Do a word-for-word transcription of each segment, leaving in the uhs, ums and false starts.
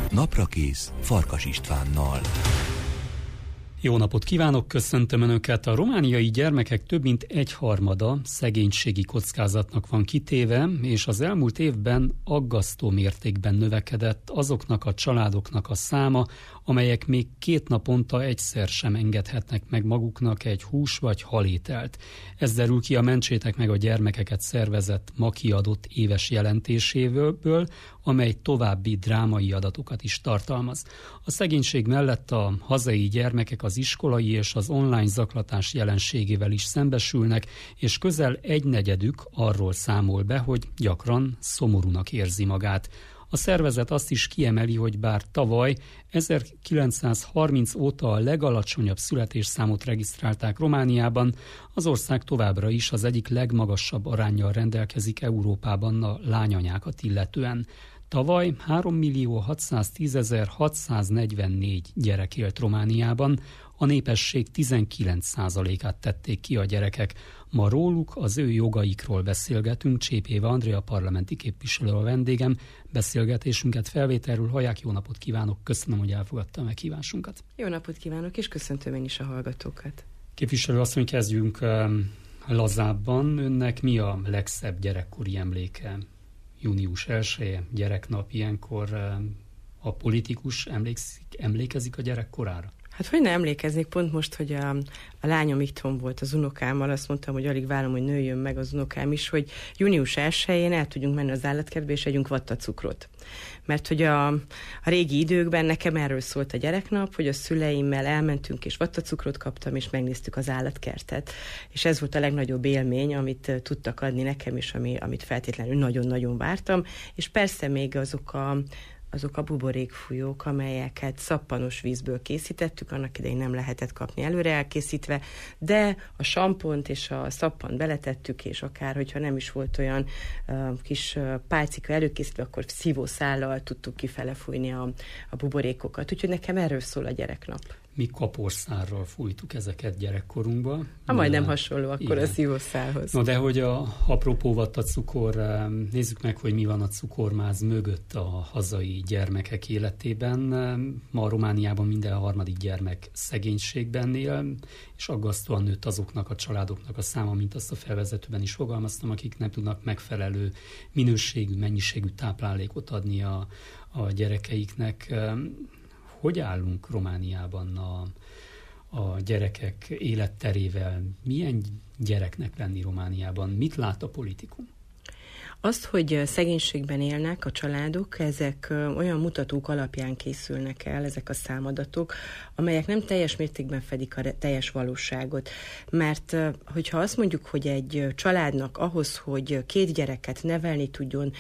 Naprakész Farkas Istvánnal. Jó napot kívánok, köszöntöm Önöket! A romániai gyermekek több mint egyharmada szegénységi kockázatnak van kitéve, és az elmúlt évben aggasztó mértékben növekedett azoknak a családoknak a száma, amelyek még két naponta egyszer sem engedhetnek meg maguknak egy hús vagy halételt. Ez derül ki a Mentsétek meg a gyermekeket szervezet ma kiadott éves jelentéséből, amely további drámai adatokat is tartalmaz. A szegénység mellett a hazai gyermekek az iskolai és az online zaklatás jelenségével is szembesülnek, és közel egynegyedük arról számol be, hogy gyakran szomorúnak érzi magát. A szervezet azt is kiemeli, hogy bár tavaly ezerkilencszázharminc óta a legalacsonyabb születésszámot regisztrálták Romániában, az ország továbbra is az egyik legmagasabb aránnyal rendelkezik Európában a lányanyákat illetően. Tavaly hárommillió hatszáztízezer-hatszáznegyvennégy gyerek élt Romániában, a népesség tizenkilenc százalékát tették ki a gyerekek. Ma róluk, az ő jogaikról beszélgetünk. Csép Éva Andrea parlamenti képviselő a vendégem. Beszélgetésünket felvételről hallják. Jó napot kívánok, köszönöm, hogy elfogadta a meghívásunkat. Jó napot kívánok, és köszöntöm én is a hallgatókat. Képviselő asszony, kezdjünk um, lazábban. Önnek mi a legszebb gyerekkori emléke? június elseje, gyereknap, ilyenkor um, a politikus emlékszik, emlékezik a gyerekkorára? Hát hogy ne emlékeznék, pont most, hogy a, a lányom itthon volt az unokámmal, azt mondtam, hogy alig várom, hogy nőjön meg az unokám is, hogy június elsején el tudjunk menni az állatkertbe, és együnk vattacukrot. Mert hogy a, a régi időkben nekem erről szólt a gyereknap, hogy a szüleimmel elmentünk, és vattacukrot kaptam, és megnéztük az állatkertet. És ez volt a legnagyobb élmény, amit tudtak adni nekem, és ami, amit feltétlenül nagyon-nagyon vártam. És persze még azok a azok a buborékfújók, amelyeket szappanos vízből készítettük, annak idején nem lehetett kapni előre elkészítve, de a sampont és a szappant beletettük, és akár, hogyha nem is volt olyan uh, kis uh, pálcika előkészítve, akkor szívószállal tudtuk kifele fújni a, a buborékokat. Úgyhogy nekem erről szól a gyereknap. Mi kaporszárral fújtuk ezeket gyerekkorunkba. Ha majdnem hasonló akkor igen. A szívószálhoz. No, de hogy a apropó vattacukor, nézzük meg, hogy mi van a cukormáz mögött a hazai gyermekek életében. Ma Romániában minden harmadik gyermek szegénységben él, és aggasztóan nőtt azoknak a családoknak a száma, mint azt a felvezetőben is fogalmaztam, akik nem tudnak megfelelő minőségű, mennyiségű táplálékot adni a, a gyerekeiknek. Hogy állunk Romániában a, a gyerekek életterével? Milyen gyereknek lenni Romániában? Mit lát a politikum? Azt, hogy szegénységben élnek a családok, ezek olyan mutatók alapján készülnek el, ezek a számadatok, amelyek nem teljes mértékben fedik a teljes valóságot. Mert hogyha azt mondjuk, hogy egy családnak ahhoz, hogy két gyereket nevelni tudjon,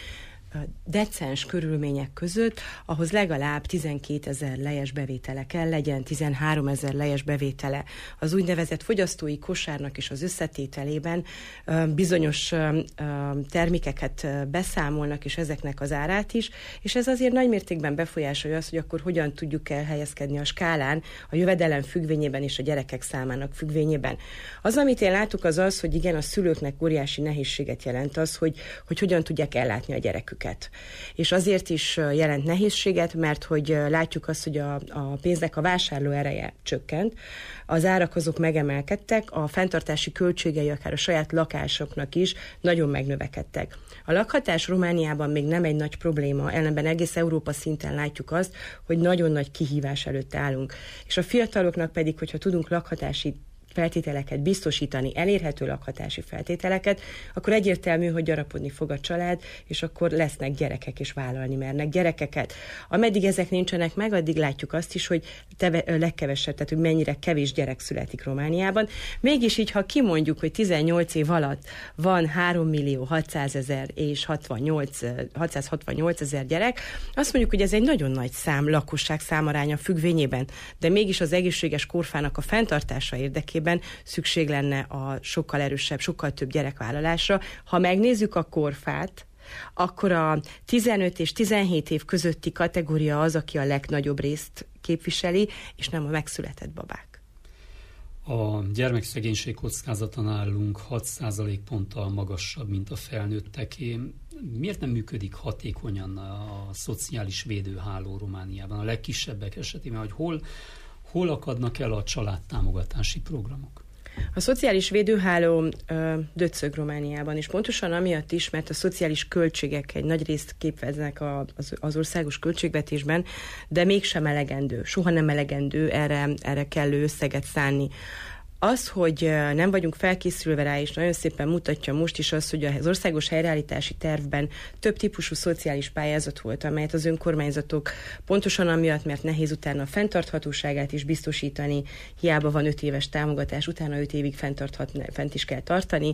decens körülmények között, ahhoz legalább tizenkétezer lejes bevétele kell legyen, tizenháromezer lejes bevétele. Az úgynevezett fogyasztói kosárnak és az összetételében bizonyos termékeket beszámolnak, és ezeknek az árát is, és ez azért nagy mértékben befolyásolja azt, hogy akkor hogyan tudjuk elhelyezkedni a skálán, a jövedelem függvényében és a gyerekek számának függvényében. Az, amit én látok, az az, hogy igen, a szülőknek óriási nehézséget jelent az, hogy, hogy hogyan tudják ellátni a gyereküket. És azért is jelent nehézséget, mert hogy látjuk azt, hogy a, a pénznek a vásárló ereje csökkent, az árak azok megemelkedtek, a fenntartási költségei akár a saját lakásoknak is nagyon megnövekedtek. A lakhatás Romániában még nem egy nagy probléma, ellenben egész Európa szinten látjuk azt, hogy nagyon nagy kihívás előtt állunk. És a fiataloknak pedig, hogyha tudunk lakhatási feltételeket biztosítani, elérhető lakhatási feltételeket, akkor egyértelmű, hogy gyarapodni fog a család, és akkor lesznek gyerekek, és vállalni mernek gyerekeket. Ameddig ezek nincsenek meg, addig látjuk azt is, hogy teve, legkevesebb, tehát hogy mennyire kevés gyerek születik Romániában. Mégis így, ha kimondjuk, hogy tizennyolc év alatt van hárommillió hatszázezer és hatszázhatvannyolc ezer gyerek, azt mondjuk, hogy ez egy nagyon nagy szám, lakosság számaránya függvényében, de mégis az egészséges korfának a fenntartása érdekében szükség lenne a sokkal erősebb, sokkal több gyerekvállalásra. Ha megnézzük a korfát, akkor a tizenöt és tizenhét év közötti kategória az, aki a legnagyobb részt képviseli, és nem a megszületett babák. A gyermekszegénység kockázata nálunk hat százalékponttal magasabb, mint a felnőtteké. Miért nem működik hatékonyan a szociális védőháló Romániában, a legkisebbek esetében, hogy hol, hol akadnak el a családtámogatási programok? A szociális védőháló ö, döcög Romániában, és pontosan amiatt is, mert a szociális költségek egy nagy részt képeznek a, az, az országos költségvetésben, de mégsem elegendő, soha nem elegendő erre, erre kellő összeget szánni. Az, hogy nem vagyunk felkészülve rá, és nagyon szépen mutatja most is az, hogy az országos helyreállítási tervben több típusú szociális pályázat volt, amelyet az önkormányzatok pontosan amiatt, mert nehéz utána a fenntarthatóságát is biztosítani, hiába van öt éves támogatás, utána öt évig fent is kell tartani.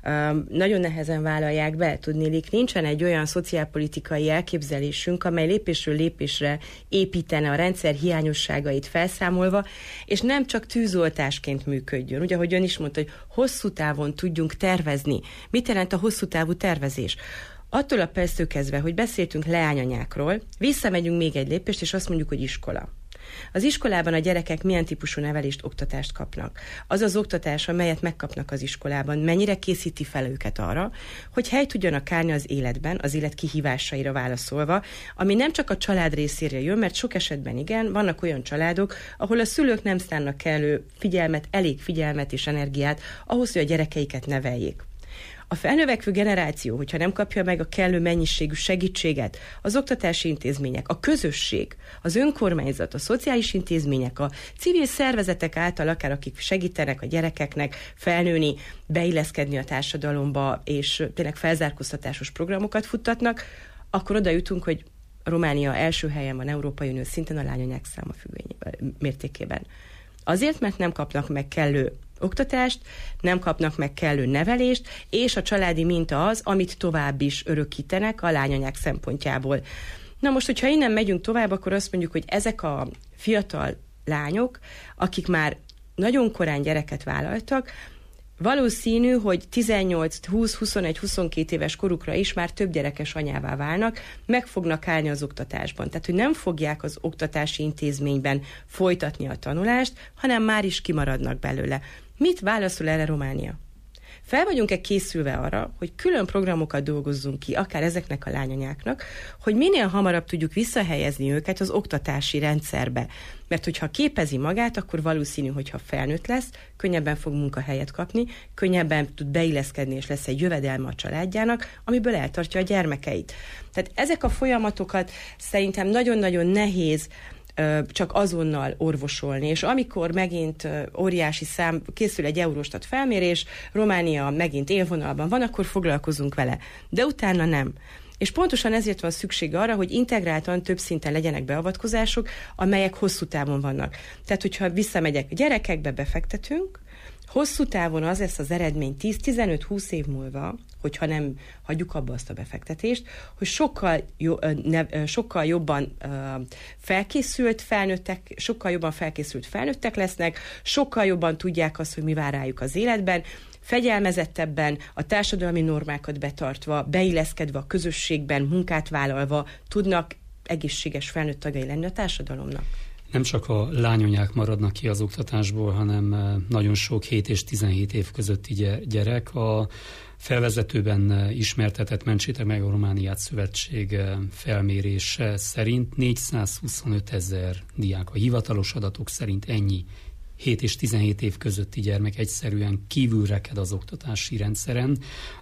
Nagyon nehezen vállalják be, tudniillik, nincsen egy olyan szociálpolitikai elképzelésünk, amely lépésről lépésre építene a rendszer hiányosságait felszámolva, és nem csak tűzoltásként működik. Ugye, ahogy ön is mondta, hogy hosszú távon tudjunk tervezni. Mit jelent a hosszú távú tervezés? Attól a perctől kezdve, hogy beszéltünk leányanyákról, visszamegyünk még egy lépést, és azt mondjuk, hogy iskola. Az iskolában a gyerekek milyen típusú nevelést, oktatást kapnak. Az az oktatás, amelyet megkapnak az iskolában, mennyire készíti fel őket arra, hogy hely tudjanak állni az életben, az élet kihívásaira válaszolva, ami nem csak a család részére jön, mert sok esetben igen, vannak olyan családok, ahol a szülők nem szánnak kellő figyelmet, elég figyelmet és energiát ahhoz, hogy a gyerekeiket neveljék. A felnövekvő generáció, hogyha nem kapja meg a kellő mennyiségű segítséget, az oktatási intézmények, a közösség, az önkormányzat, a szociális intézmények, a civil szervezetek által, akár akik segítenek a gyerekeknek felnőni, beilleszkedni a társadalomba, és tényleg felzárkóztatásos programokat futtatnak, akkor oda jutunk, hogy Románia első helyen van Európai Unió szinten a lányanyák száma függvényében, mértékében. Azért, mert nem kapnak meg kellő oktatást, nem kapnak meg kellő nevelést, és a családi minta az, amit tovább is örökítenek a lányanyák szempontjából. Na most, hogyha innen megyünk tovább, akkor azt mondjuk, hogy ezek a fiatal lányok, akik már nagyon korán gyereket vállaltak, valószínű, hogy tizennyolc, húsz, huszonegy, huszonkét éves korukra is már több gyerekes anyává válnak, meg fognak állni az oktatásban. Tehát, hogy nem fogják az oktatási intézményben folytatni a tanulást, hanem már is kimaradnak belőle. Mit válaszol erre Románia? Fel vagyunk-e készülve arra, hogy külön programokat dolgozzunk ki, akár ezeknek a lányanyáknak, hogy minél hamarabb tudjuk visszahelyezni őket az oktatási rendszerbe. Mert hogyha képezi magát, akkor valószínű, hogyha felnőtt lesz, könnyebben fog munkahelyet kapni, könnyebben tud beilleszkedni, és lesz egy jövedelme a családjának, amiből eltartja a gyermekeit. Tehát ezek a folyamatokat szerintem nagyon-nagyon nehéz csak azonnal orvosolni, és amikor megint óriási szám, készül egy Eurostat felmérés, Románia megint élvonalban van, akkor foglalkozunk vele. De utána nem. És pontosan ezért van szükség arra, hogy integráltan több szinten legyenek beavatkozások, amelyek hosszú távon vannak. Tehát, hogyha visszamegyek, gyerekekbe befektetünk, hosszú távon az lesz az eredmény tíz-tizenöt-húsz év múlva, hogyha nem hagyjuk abba azt a befektetést, hogy sokkal, jó, ne, sokkal jobban uh, felkészült felnőttek, sokkal jobban felkészült felnőttek lesznek, sokkal jobban tudják azt, hogy mi vár rájuk az életben, fegyelmezettebben, a társadalmi normákat betartva, beilleszkedve a közösségben, munkát vállalva tudnak egészséges felnőtt tagjai lenni a társadalomnak. Nem csak a lányanyák maradnak ki az oktatásból, hanem nagyon sok hét és tizenhét év közötti gyerek. A felvezetőben ismertetett Mentsétek meg a Romániát szövetség felmérése szerint négyszázhuszonöt ezer diák. A hivatalos adatok szerint ennyi hét és tizenhét év közötti gyermek egyszerűen kívülreked az oktatási rendszeren,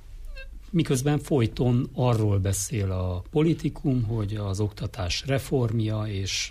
miközben folyton arról beszél a politikum, hogy az oktatás reformja, és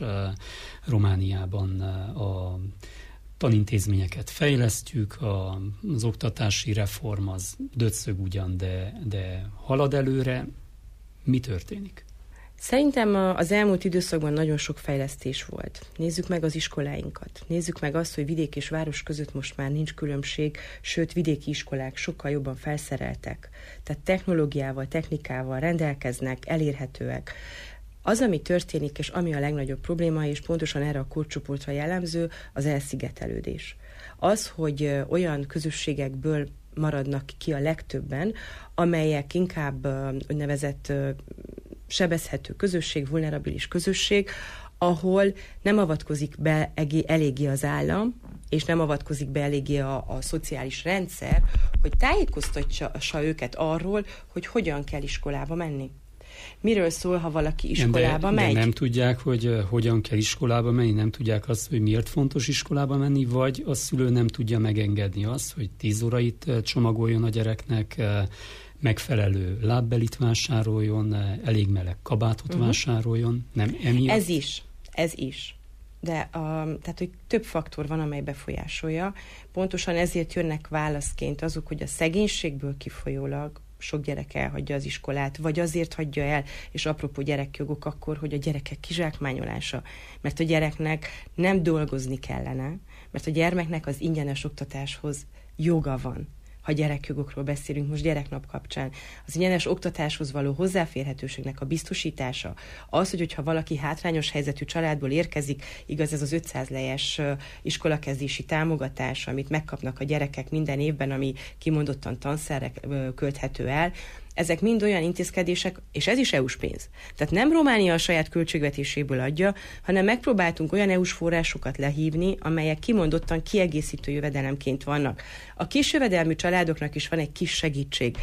Romániában a tanintézményeket fejlesztjük, az oktatási reform az döcög ugyan, de, de halad előre. Mi történik? Szerintem az elmúlt időszakban nagyon sok fejlesztés volt. Nézzük meg az iskoláinkat. Nézzük meg azt, hogy vidék és város között most már nincs különbség, sőt, vidéki iskolák sokkal jobban felszereltek. Tehát technológiával, technikával rendelkeznek, elérhetőek. Az, ami történik, és ami a legnagyobb probléma, és pontosan erre a korcsoportra jellemző, az elszigetelődés. Az, hogy olyan közösségekből maradnak ki a legtöbben, amelyek inkább úgynevezett sebezhető közösség, vulnerabilis közösség, ahol nem avatkozik be eléggé az állam, és nem avatkozik be eléggé a, a szociális rendszer, hogy tájékoztatsa őket arról, hogy hogyan kell iskolába menni. Miről szól, ha valaki iskolába de, megy? De nem tudják, hogy uh, hogyan kell iskolába menni, nem tudják azt, hogy miért fontos iskolába menni, vagy a szülő nem tudja megengedni azt, hogy tíz órait uh, csomagoljon a gyereknek, uh, megfelelő lábbelit vásároljon, uh, elég meleg kabátot uh-huh. vásároljon, nem emiatt? Ez is, ez is. De a, tehát, hogy több faktor van, amely befolyásolja. Pontosan ezért jönnek válaszként azok, hogy a szegénységből kifolyólag sok gyerek elhagyja az iskolát, vagy azért hagyja el, és apropó gyerekjogok akkor, hogy a gyerekek kizsákmányolása. Mert a gyereknek nem dolgozni kellene, mert a gyermeknek az ingyenes oktatáshoz joga van. Ha gyerekjogokról beszélünk most gyereknap kapcsán, az ingyenes oktatáshoz való hozzáférhetőségnek a biztosítása, az, hogy hogyha valaki hátrányos helyzetű családból érkezik, igaz ez az ötszáz lejes iskolakezdési támogatás, amit megkapnak a gyerekek minden évben, ami kimondottan tanszerre költhető el, ezek mind olyan intézkedések, és ez is é u-s pénz. Tehát nem Románia a saját költségvetéséből adja, hanem megpróbáltunk olyan é u-s forrásokat lehívni, amelyek kimondottan kiegészítő jövedelemként vannak. A kis jövedelmű családoknak is van egy kis segítség.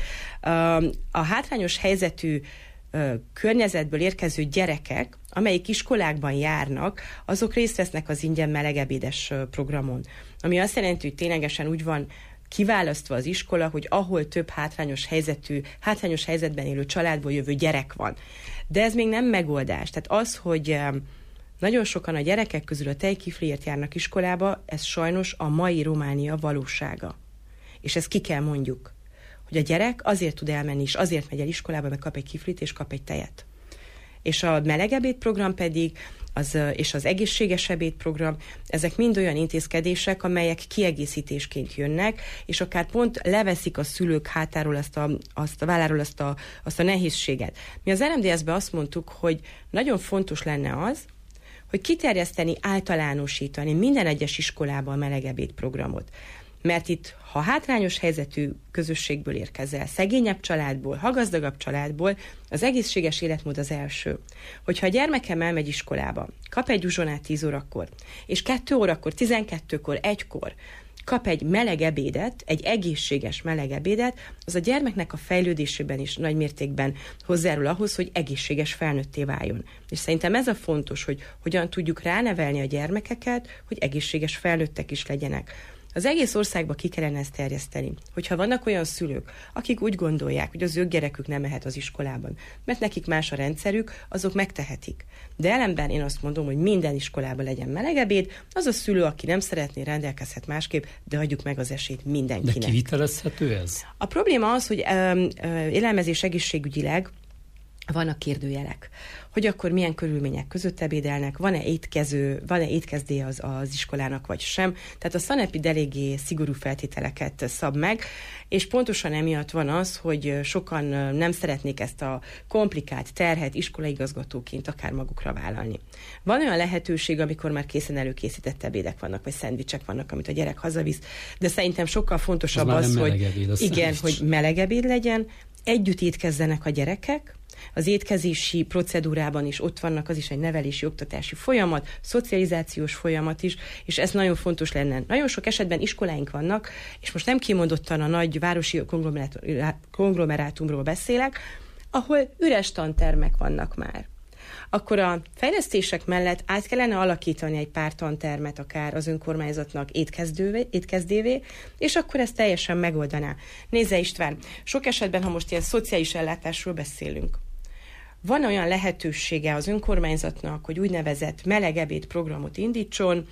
A hátrányos helyzetű környezetből érkező gyerekek, amelyik iskolákban járnak, azok részt vesznek az ingyen melegebédes programon. Ami azt jelenti, hogy ténylegesen úgy van kiválasztva az iskola, hogy ahol több hátrányos helyzetű, hátrányos helyzetben élő családból jövő gyerek van. De ez még nem megoldás. Tehát az, hogy nagyon sokan a gyerekek közül a tejkifliért járnak iskolába, ez sajnos a mai Románia valósága. És ezt ki kell mondjuk, hogy a gyerek azért tud elmenni, és azért megy el iskolába, mert kap egy kiflit, és kap egy tejet. És a melegebéd program pedig, az, és az egészséges ebédprogram, ezek mind olyan intézkedések, amelyek kiegészítésként jönnek, és akár pont leveszik a szülők hátáról azt a, azt a válláról azt a, azt a nehézséget. Mi az er em dé es-ben azt mondtuk, hogy nagyon fontos lenne az, hogy kiterjeszteni, általánosítani minden egyes iskolában a melegebéd programot. Mert itt, ha hátrányos helyzetű közösségből érkezel, szegényebb családból, ha gazdagabb családból, az egészséges életmód az első. Hogyha a gyermekem elmegy iskolába, kap egy uzsonát tíz órakor, és kettő órakor, tizenkettőkor, egykor kap egy meleg ebédet, egy egészséges meleg ebédet, az a gyermeknek a fejlődésében is nagy mértékben hozzárul ahhoz, hogy egészséges felnőtté váljon. És szerintem ez a fontos, hogy hogyan tudjuk ránevelni a gyermekeket, hogy egészséges felnőttek is legyenek. Az egész országba ki kellene ezt terjeszteni. Hogyha vannak olyan szülők, akik úgy gondolják, hogy az ő gyerekük nem mehet az iskolában, mert nekik más a rendszerük, azok megtehetik. De ellenben én azt mondom, hogy minden iskolában legyen melegebéd, az a szülő, aki nem szeretné, rendelkezhet másképp, de adjuk meg az esélyt mindenkinek. De kivitelezhető ez? A probléma az, hogy um, élelmezés egészségügyileg vannak kérdőjelek, hogy akkor milyen körülmények között ebédelnek, van-e étkező, van-e étkezdéje az, az iskolának, vagy sem. Tehát a Szanepid eléggé szigorú feltételeket szab meg, és pontosan emiatt van az, hogy sokan nem szeretnék ezt a komplikált terhet iskolaigazgatóként akár magukra vállalni. Van olyan lehetőség, amikor már készen előkészített ebédek vannak, vagy szendvicsek vannak, amit a gyerek hazavisz, de szerintem sokkal fontosabb az, az hogy ebéd, az igen, hogy meleg ebéd legyen, együtt étkezzenek a gyerekek, az étkezési procedúrában is ott vannak, az is egy nevelési, oktatási folyamat, szocializációs folyamat is, és ez nagyon fontos lenne. Nagyon sok esetben iskoláink vannak, és most nem kimondottan a nagy városi konglomerátumról beszélek, ahol üres tantermek vannak már. Akkor a fejlesztések mellett át kellene alakítani egy pár tantermet akár az önkormányzatnak étkezdővé, étkezdévé, és akkor ezt teljesen megoldaná. Nézze István, sok esetben, ha most ilyen szociális ellátásról beszélünk, van olyan lehetősége az önkormányzatnak, hogy úgynevezett melegebéd programot indítson,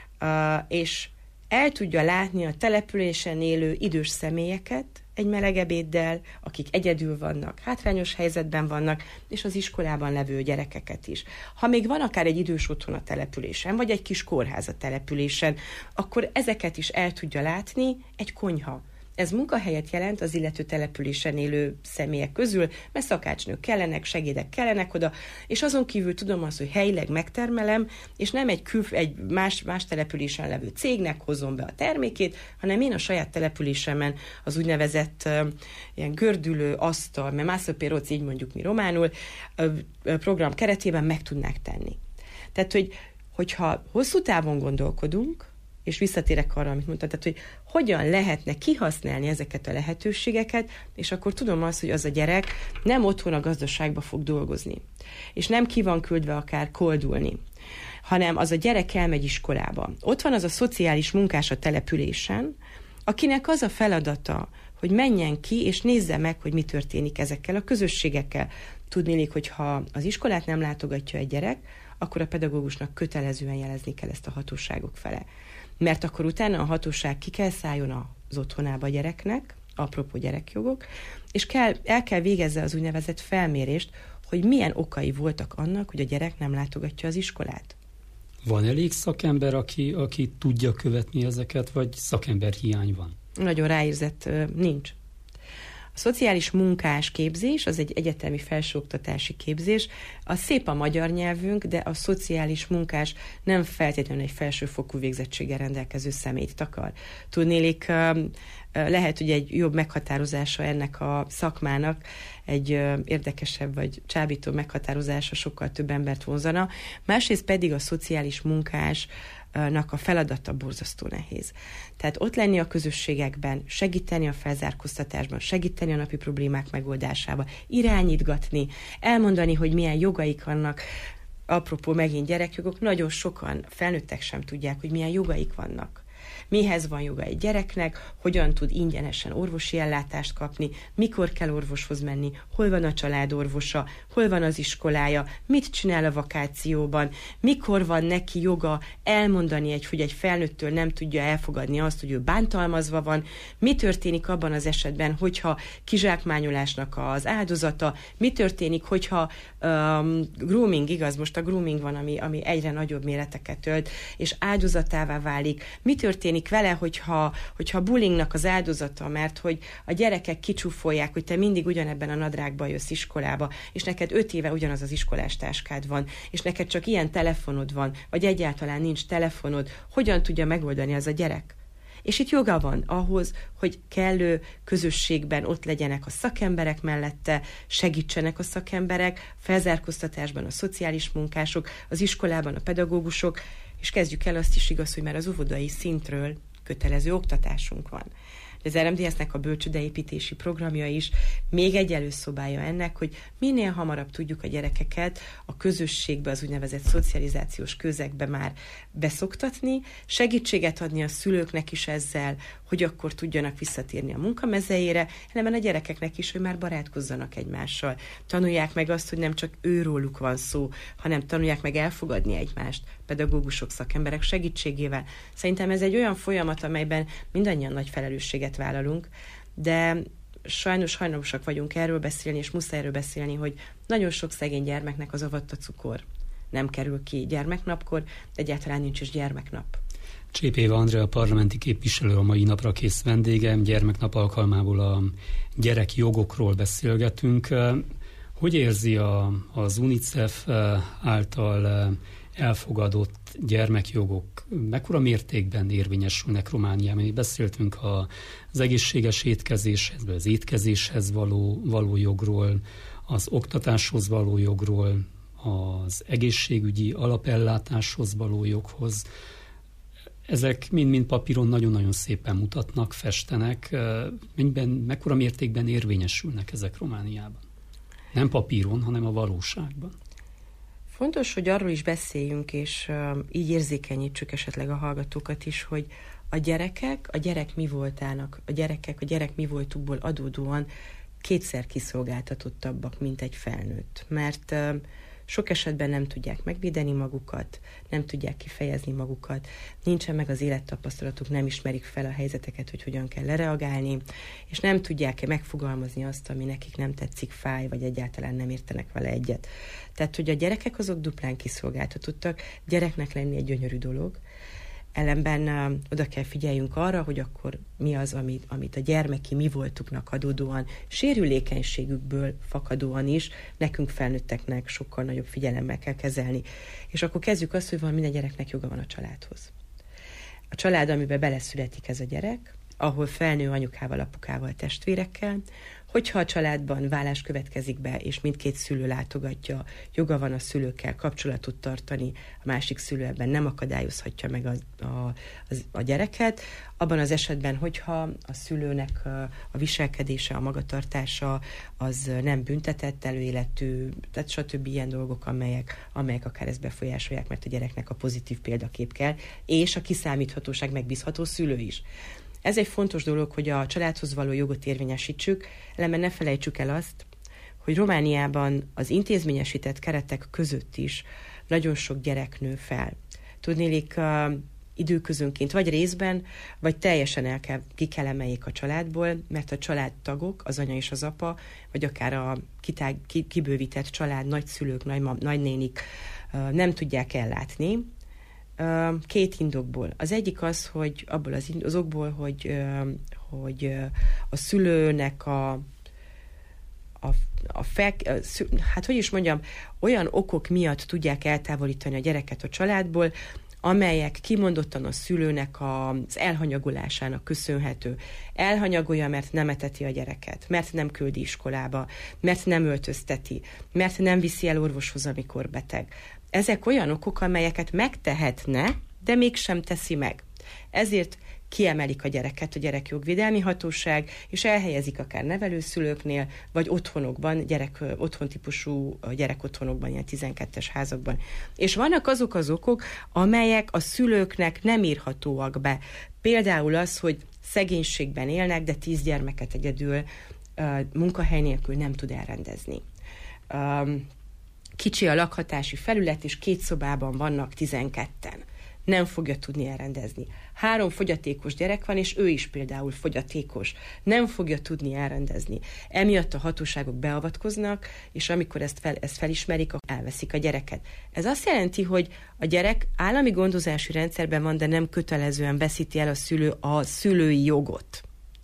és el tudja látni a településen élő idős személyeket egy melegebéddel, akik egyedül vannak, hátrányos helyzetben vannak, és az iskolában levő gyerekeket is. Ha még van akár egy idős otthon a településen, vagy egy kis kórház a településen, akkor ezeket is el tudja látni egy konyha. Ez munkahelyet jelent az illető településen élő személyek közül, mert szakácsnők kellenek, segédek kellenek oda, és azon kívül tudom azt, hogy helyileg megtermelem, és nem egy, kül, egy más, más településen levő cégnek hozom be a termékét, hanem én a saját településemen az úgynevezett uh, ilyen gördülő asztal, mert mászapéroc, így mondjuk mi románul, uh, program keretében meg tudnák tenni. Tehát, hogy, hogyha hosszú távon gondolkodunk, és visszatérek arra, amit mondtad, tehát, hogy hogyan lehetne kihasználni ezeket a lehetőségeket, és akkor tudom azt, hogy az a gyerek nem otthon a gazdaságba fog dolgozni, és nem ki van küldve akár koldulni, hanem az a gyerek elmegy iskolába. Ott van az a szociális munkás a településen, akinek az a feladata, hogy menjen ki, és nézze meg, hogy mi történik ezekkel a közösségekkel. Tudniillik, hogy ha az iskolát nem látogatja egy gyerek, akkor a pedagógusnak kötelezően jelezni kell ezt a hatóságok fele. Mert akkor utána a hatóság ki kell szálljon az otthonába a gyereknek, apropó gyerekjogok, és kell, el kell végezze az úgynevezett felmérést, hogy milyen okai voltak annak, hogy a gyerek nem látogatja az iskolát. Van elég szakember, aki, aki tudja követni ezeket, vagy szakember hiány van? Nagyon ráérzett nincs. A szociális munkás képzés, az egy egyetemi felsőoktatási képzés, az szép a magyar nyelvünk, de a szociális munkás nem feltétlenül egy felsőfokú végzettséggel rendelkező személyt takar. Tudnélik, lehet, hogy egy jobb meghatározása ennek a szakmának, egy érdekesebb vagy csábító meghatározása sokkal több embert vonzana. Másrészt pedig a szociális munkásnak a feladata borzasztó nehéz. Tehát ott lenni a közösségekben, segíteni a felzárkóztatásban, segíteni a napi problémák megoldásában, irányítgatni, elmondani, hogy milyen jogaik vannak. Apropó megint gyerekjogok, nagyon sokan felnőttek sem tudják, hogy milyen jogaik vannak. Mihez van joga egy gyereknek, hogyan tud ingyenesen orvosi ellátást kapni, mikor kell orvoshoz menni, hol van a családorvosa, hol van az iskolája, mit csinál a vakációban, mikor van neki joga elmondani, egy, hogy egy felnőttől nem tudja elfogadni azt, hogy ő bántalmazva van, mi történik abban az esetben, hogyha kizsákmányolásnak az áldozata, mi történik, hogyha um, grooming, igaz, most a grooming van, ami, ami egyre nagyobb méreteket ölt, és áldozatává válik, mi történik vele, hogyha, hogyha bullyingnak az áldozata, mert hogy a gyerekek kicsúfolják, hogy te mindig ugyanebben a nadrágban jössz iskolába, és neked öt éve ugyanaz az iskolás táskád van, és neked csak ilyen telefonod van, vagy egyáltalán nincs telefonod, hogyan tudja megoldani az a gyerek? És itt joga van ahhoz, hogy kellő közösségben ott legyenek a szakemberek mellette, segítsenek a szakemberek, felzárkóztatásban a szociális munkások, az iskolában a pedagógusok, és kezdjük el azt is, igaz, hogy már az óvodai szintről kötelező oktatásunk van. Az er em dé es-nek a bölcsődeépítési programja is még egy előszobája ennek, hogy minél hamarabb tudjuk a gyerekeket a közösségbe, az úgynevezett szocializációs közegbe már beszoktatni, segítséget adni a szülőknek is ezzel, hogy akkor tudjanak visszatérni a munkamezejére, hanem a gyerekeknek is, hogy már barátkozzanak egymással. Tanulják meg azt, hogy nem csak őróluk van szó, hanem tanulják meg elfogadni egymást, pedagógusok, szakemberek segítségével. Szerintem ez egy olyan folyamat, amelyben mindannyian nagy felelősséget vállalunk, de sajnos hajlamosak vagyunk erről beszélni, és muszáj erről beszélni, hogy nagyon sok szegény gyermeknek az avatta cukor nem kerül ki gyermeknapkor, de egyáltalán nincs is gyermeknap. Csép Éva Andrea, parlamenti képviselő, a mai napra kész vendégem. Gyermeknap alkalmából a gyerekjogokról beszélgetünk. Hogy érzi a, az UNICEF által elfogadott gyermekjogok mekkora mértékben érvényesülnek Romániában? Mi beszéltünk az egészséges étkezéshez, az étkezéshez való, való jogról, az oktatáshoz való jogról, az egészségügyi alapellátáshoz való joghoz. Ezek mind-mind papíron nagyon-nagyon szépen mutatnak, festenek. Mennyiben, mekkora mértékben érvényesülnek ezek Romániában? Nem papíron, hanem a valóságban. Fontos, hogy arról is beszéljünk, és uh, így érzékenyítsük esetleg a hallgatókat is, hogy a gyerekek, a gyerek mi voltának, a gyerekek, a gyerek mi voltukból adódóan kétszer kiszolgáltatottabbak, mint egy felnőtt. Mert uh, sok esetben nem tudják megvédeni magukat, nem tudják kifejezni magukat, nincsen meg az élettapasztalatuk, nem ismerik fel a helyzeteket, hogy hogyan kell lereagálni, és nem tudják megfogalmazni azt, ami nekik nem tetszik, fáj, vagy egyáltalán nem értenek vele egyet. Tehát, hogy a gyerekek azok duplán kiszolgáltatottak, gyereknek lenni egy gyönyörű dolog, ellenben uh, oda kell figyeljünk arra, hogy akkor mi az, amit, amit a gyermeki mi voltuknak adódóan, sérülékenységükből fakadóan is, nekünk felnőtteknek sokkal nagyobb figyelemmel kell kezelni. És akkor kezdjük azt, hogy van minden gyereknek joga van a családhoz. A család, amiben beleszületik ez a gyerek, ahol felnő anyukával, apukával, testvérekkel, Hogyha a családban vállás következik be, és mindkét szülő látogatja, joga van a szülőkkel kapcsolatot tartani, a másik szülő ebben nem akadályozhatja meg a, a, a gyereket. Abban az esetben, hogyha a szülőnek a viselkedése, a magatartása az nem büntetett, előéletű, tehát stb. Ilyen dolgok, amelyek, amelyek akár ezt befolyásolják, mert a gyereknek a pozitív példakép kell, és a kiszámíthatóság, megbízható szülő is. Ez egy fontos dolog, hogy a családhoz való jogot érvényesítsük, ellenben ne felejtsük el azt, hogy Romániában az intézményesített keretek között is nagyon sok gyerek nő fel. Tudnélik, uh, időközönként vagy részben, vagy teljesen el kell, ki kell emeljék a családból, mert a családtagok, az anya és az apa, vagy akár a kitág, ki, kibővített család, nagyszülők, nagymam, nagynénik uh, nem tudják ellátni. Két indokból. Az egyik az, hogy abból az, az okból, hogy, hogy a szülőnek a, a, a, fel, a hát hogy is mondjam, olyan okok miatt tudják eltávolítani a gyereket a családból, amelyek kimondottan a szülőnek az elhanyagolásának köszönhető. Elhanyagolja, mert nem eteti a gyereket, mert nem küldi iskolába, mert nem öltözteti, mert nem viszi el orvoshoz, amikor beteg. Ezek olyan okok, amelyeket megtehetne, de mégsem teszi meg. Ezért kiemelik a gyereket a gyerekjogvédelmi hatóság, és elhelyezik akár nevelőszülőknél, vagy otthonokban, gyerek, otthontípusú gyerekotthonokban, ilyen tizenkettes házakban. És vannak azok az okok, amelyek a szülőknek nem írhatóak be. Például az, hogy szegénységben élnek, de tíz gyermeket egyedül munkahely nélkül nem tud elrendezni. Kicsi a lakhatási felület, és két szobában vannak tizenketten. Nem fogja tudni elrendezni. Három fogyatékos gyerek van, és ő is például fogyatékos. Nem fogja tudni elrendezni. Emiatt a hatóságok beavatkoznak, és amikor ezt, fel, ezt felismerik, akkor elveszik a gyereket. Ez azt jelenti, hogy a gyerek állami gondozási rendszerben van, de nem kötelezően veszíti el a szülő a szülői jogot.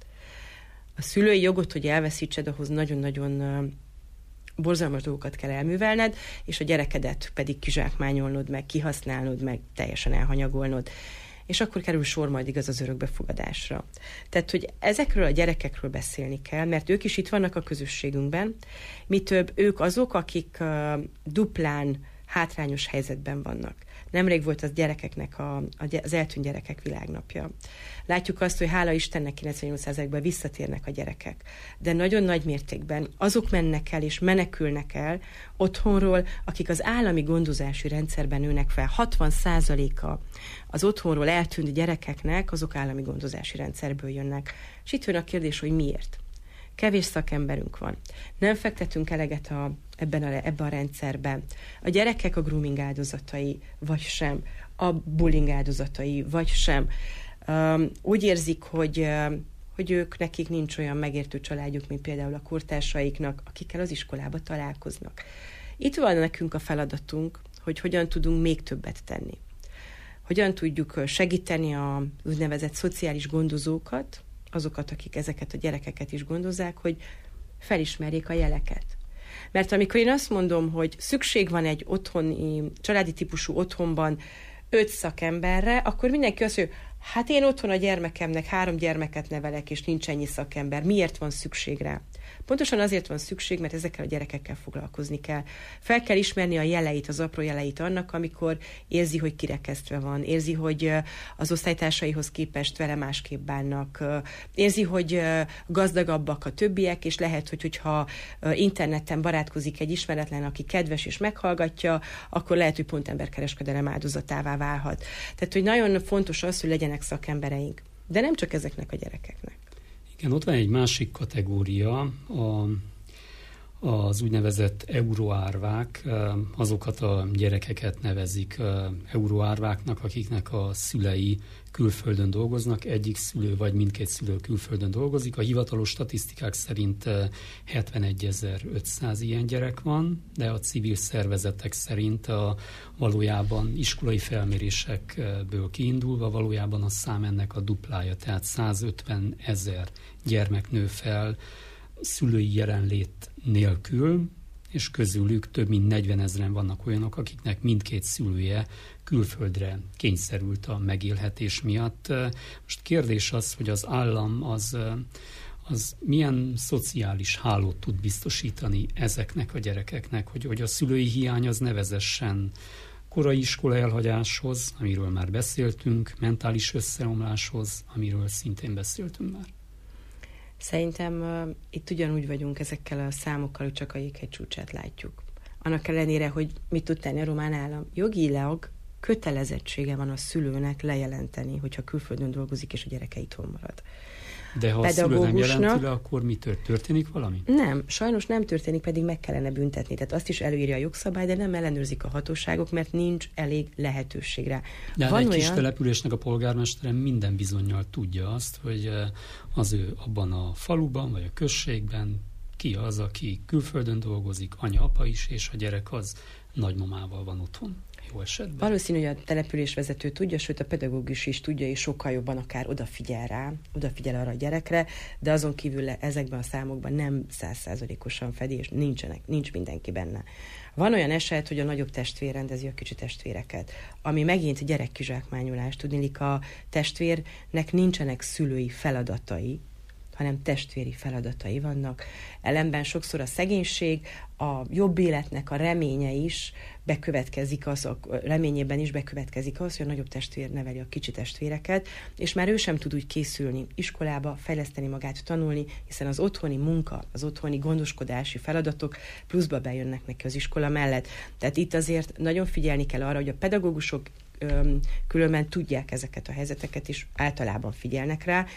A szülői jogot, hogy elveszítsed, ahhoz nagyon-nagyon borzalmas dolgokat kell elművelned, és a gyerekedet pedig kizsákmányolnod meg, kihasználnod meg, teljesen elhanyagolnod. És akkor kerül sor majd igaz az örökbefogadásra. Tehát, hogy ezekről a gyerekekről beszélni kell, mert ők is itt vannak a közösségünkben. Mi több, ők azok, akik uh, duplán hátrányos helyzetben vannak. Nemrég volt az gyerekeknek a, az eltűnt gyerekek világnapja. Látjuk azt, hogy hála Istennek kilencvennyolc százalékban visszatérnek a gyerekek. De nagyon nagy mértékben azok mennek el és menekülnek el otthonról, akik az állami gondozási rendszerben nőnek fel. hatvan százaléka az otthonról eltűnt gyerekeknek azok állami gondozási rendszerből jönnek. És itt jön a kérdés, hogy miért? Kevés szakemberünk van. Nem fektetünk eleget a, ebben a, ebben a rendszerben. A gyerekek a grooming áldozatai, vagy sem. A bullying áldozatai, vagy sem. Um, úgy érzik, hogy, uh, hogy ők, nekik nincs olyan megértő családjuk, mint például a kortársaiknak, akikkel az iskolába találkoznak. Itt van nekünk a feladatunk, hogy hogyan tudunk még többet tenni. Hogyan tudjuk segíteni a úgynevezett szociális gondozókat, azokat, akik ezeket a gyerekeket is gondozzák, hogy felismerjék a jeleket. Mert amikor én azt mondom, hogy szükség van egy otthoni, családi típusú otthonban öt szakemberre, akkor mindenki azt mondja, hát én otthon a gyermekemnek három gyermeket nevelek, és nincs ennyi szakember. Miért van szükség rá? Pontosan azért van szükség, mert ezekkel a gyerekekkel foglalkozni kell. Fel kell ismerni a jeleit, az apró jeleit annak, amikor érzi, hogy kirekesztve van, érzi, hogy az osztálytársaihoz képest vele másképp bánnak, érzi, hogy gazdagabbak a többiek, és lehet, hogy hogyha interneten barátkozik egy ismeretlen, aki kedves és meghallgatja, akkor lehet, hogy pont emberkereskedelem áldozatává válhat. Tehát, hogy nagyon fontos az, hogy legyenek szakembereink. De nem csak ezeknek a gyerekeknek. Igen, ott van egy másik kategória, a, az úgynevezett euróárvák, azokat a gyerekeket nevezik euróárváknak, akiknek a szülei külföldön dolgoznak, egyik szülő vagy mindkét szülő külföldön dolgozik. A hivatalos statisztikák szerint hetvenegyezer-ötszáz ilyen gyerek van, de a civil szervezetek szerint a valójában iskolai felmérésekből kiindulva valójában a szám ennek a duplája, tehát százötven ezer gyermek nő fel szülői jelenlét nélkül, és közülük több mint negyven ezeren vannak olyanok, akiknek mindkét szülője külföldre kényszerült a megélhetés miatt. Most kérdés az, hogy az állam az, az milyen szociális hálót tud biztosítani ezeknek a gyerekeknek, hogy, hogy a szülői hiány az ne vezessen korai iskola elhagyáshoz, amiről már beszéltünk, mentális összeomláshoz, amiről szintén beszéltünk már. Szerintem uh, itt ugyanúgy vagyunk ezekkel a számokkal, hogy csak a jéghegy csúcsát látjuk. Annak ellenére, hogy mit tud tenni a román állam. Jogilag kötelezettsége van a szülőnek lejelenteni, hogyha külföldön dolgozik, és a gyereke itthon marad. De ha a szülő nem jelenti le, akkor mi történik valami? Nem, sajnos nem történik, pedig meg kellene büntetni. Tehát azt is előírja a jogszabály, de nem ellenőrzik a hatóságok, mert nincs elég lehetőség rá. De van egy olyan... kis településnek a polgármestere minden bizonnyal tudja azt, hogy az ő abban a faluban, vagy a községben ki az, aki külföldön dolgozik, anya, apa is, és a gyerek az nagymamával van otthon. Jó esetben. Valószínű, hogy a településvezető tudja, sőt a pedagógus is tudja, és sokkal jobban akár odafigyel rá, odafigyel arra a gyerekre, de azon kívül ezekben a számokban nem százszázalékosan fedi, és nincsenek, nincs mindenki benne. Van olyan eset, hogy a nagyobb testvér rendezi a kicsi testvéreket, ami megint gyerekkizsákmányolás. Tudniillik, a testvérnek nincsenek szülői feladatai, hanem testvéri feladatai vannak. Ellenben sokszor a szegénység, a jobb életnek a reménye is bekövetkezik, az, a reményében is bekövetkezik az, hogy a nagyobb testvér neveli a kicsi testvéreket, és már ő sem tud úgy készülni iskolába, fejleszteni magát, tanulni, hiszen az otthoni munka, az otthoni gondoskodási feladatok pluszba bejönnek neki az iskola mellett. Tehát itt azért nagyon figyelni kell arra, hogy a pedagógusok öm, különben tudják ezeket a helyzeteket, és általában figyelnek rá,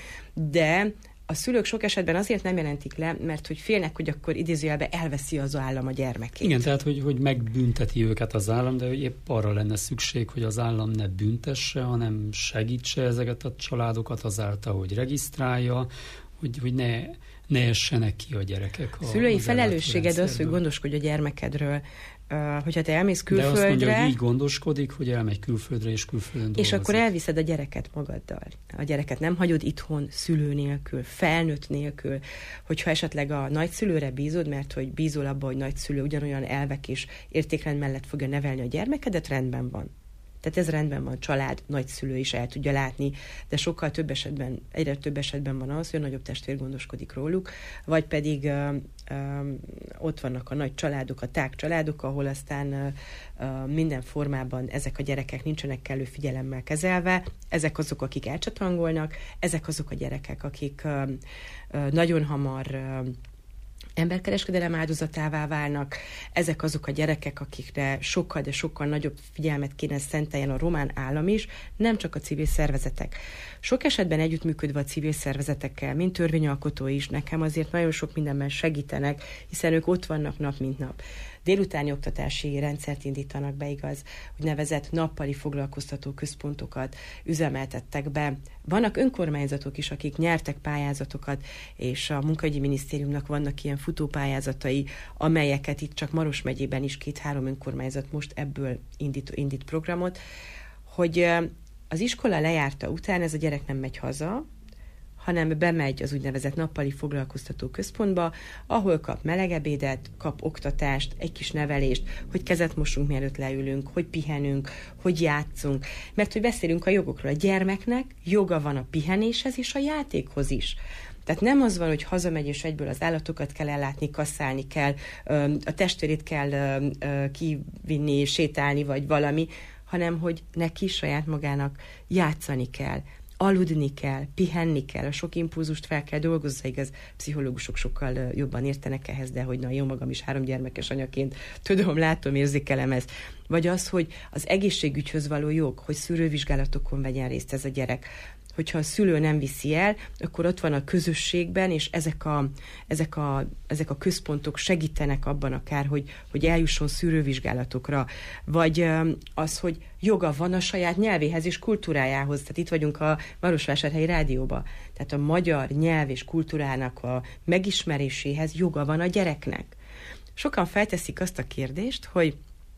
de a szülők sok esetben azért nem jelentik le, mert hogy félnek, hogy akkor idézőjelben elveszi az állam a gyermekét. Igen, tehát hogy, hogy megbünteti őket az állam, de hogy épp arra lenne szükség, hogy az állam ne büntesse, hanem segítse ezeket a családokat azáltal, hogy regisztrálja, hogy, hogy ne, ne essenek ki a gyerekek. A szülői felelősséged az, hogy gondoskodj a gyermekedről. Uh, hogyha te elmész külföldre... De azt mondja, hogy így gondoskodik, hogy elmegy külföldre, és külföldön dolgozik. És akkor elviszed a gyereket magaddal. A gyereket nem hagyod itthon szülő nélkül, felnőtt nélkül, hogyha esetleg a nagyszülőre bízod, mert hogy bízol abba, hogy nagyszülő ugyanolyan elvek és értékrend mellett fogja nevelni a gyermekedet, rendben van. Tehát ez rendben van, család, nagyszülő is el tudja látni, de sokkal több esetben, egyre több esetben van az, hogy a nagyobb testvér gondoskodik róluk, vagy pedig uh, uh, ott vannak a nagy családok, a tág családok, ahol aztán uh, uh, minden formában ezek a gyerekek nincsenek kellő figyelemmel kezelve, ezek azok, akik elcsatangolnak, ezek azok a gyerekek, akik uh, uh, nagyon hamar uh, emberkereskedelem áldozatává válnak. Ezek azok a gyerekek, akikre sokkal, de sokkal nagyobb figyelmet kéne szenteljen a román állam is, nem csak a civil szervezetek. Sok esetben együttműködve a civil szervezetekkel, mint törvényalkotó is, nekem azért nagyon sok mindenben segítenek, hiszen ők ott vannak nap mint nap. Délutáni oktatási rendszert indítanak be, igaz, úgynevezett nappali foglalkoztató központokat üzemeltettek be. Vannak önkormányzatok is, akik nyertek pályázatokat, és a Munkaügyi Minisztériumnak vannak ilyen futópályázatai, amelyeket itt csak Maros megyében is két-három önkormányzat most ebből indít, indít programot, hogy az iskola lejárta után ez a gyerek nem megy haza, hanem bemegy az úgynevezett nappali foglalkoztató központba, ahol kap melegebédet, kap oktatást, egy kis nevelést, hogy kezet mosunk, mielőtt leülünk, hogy pihenünk, hogy játszunk. Mert hogy beszélünk a jogokról, a gyermeknek joga van a pihenéshez és a játékhoz is. Tehát nem az van, hogy hazamegy és egyből az állatokat kell ellátni, kasszálni kell, a testvérét kell kivinni, sétálni, vagy valami, hanem hogy neki saját magának játszani kell, aludni kell, pihenni kell, a sok impulzust fel kell dolgozza, igaz, pszichológusok sokkal jobban értenek ehhez, de hogy na, jó magam is három gyermekes anyaként tudom, látom, érzékelem ezt. Vagy az, hogy az egészségügyhöz való jog, hogy szűrővizsgálatokon vegyen részt ez a gyerek. Hogyha a szülő nem viszi el, akkor ott van a közösségben, és ezek a, ezek a, ezek a központok segítenek abban akár, hogy, hogy eljusson szűrővizsgálatokra. Vagy az, hogy joga van a saját nyelvéhez és kultúrájához. Tehát itt vagyunk a Marosvásárhelyi Rádióban. Tehát a magyar nyelv és kultúrának a megismeréséhez joga van a gyereknek. Sokan felteszik azt a kérdést, hogy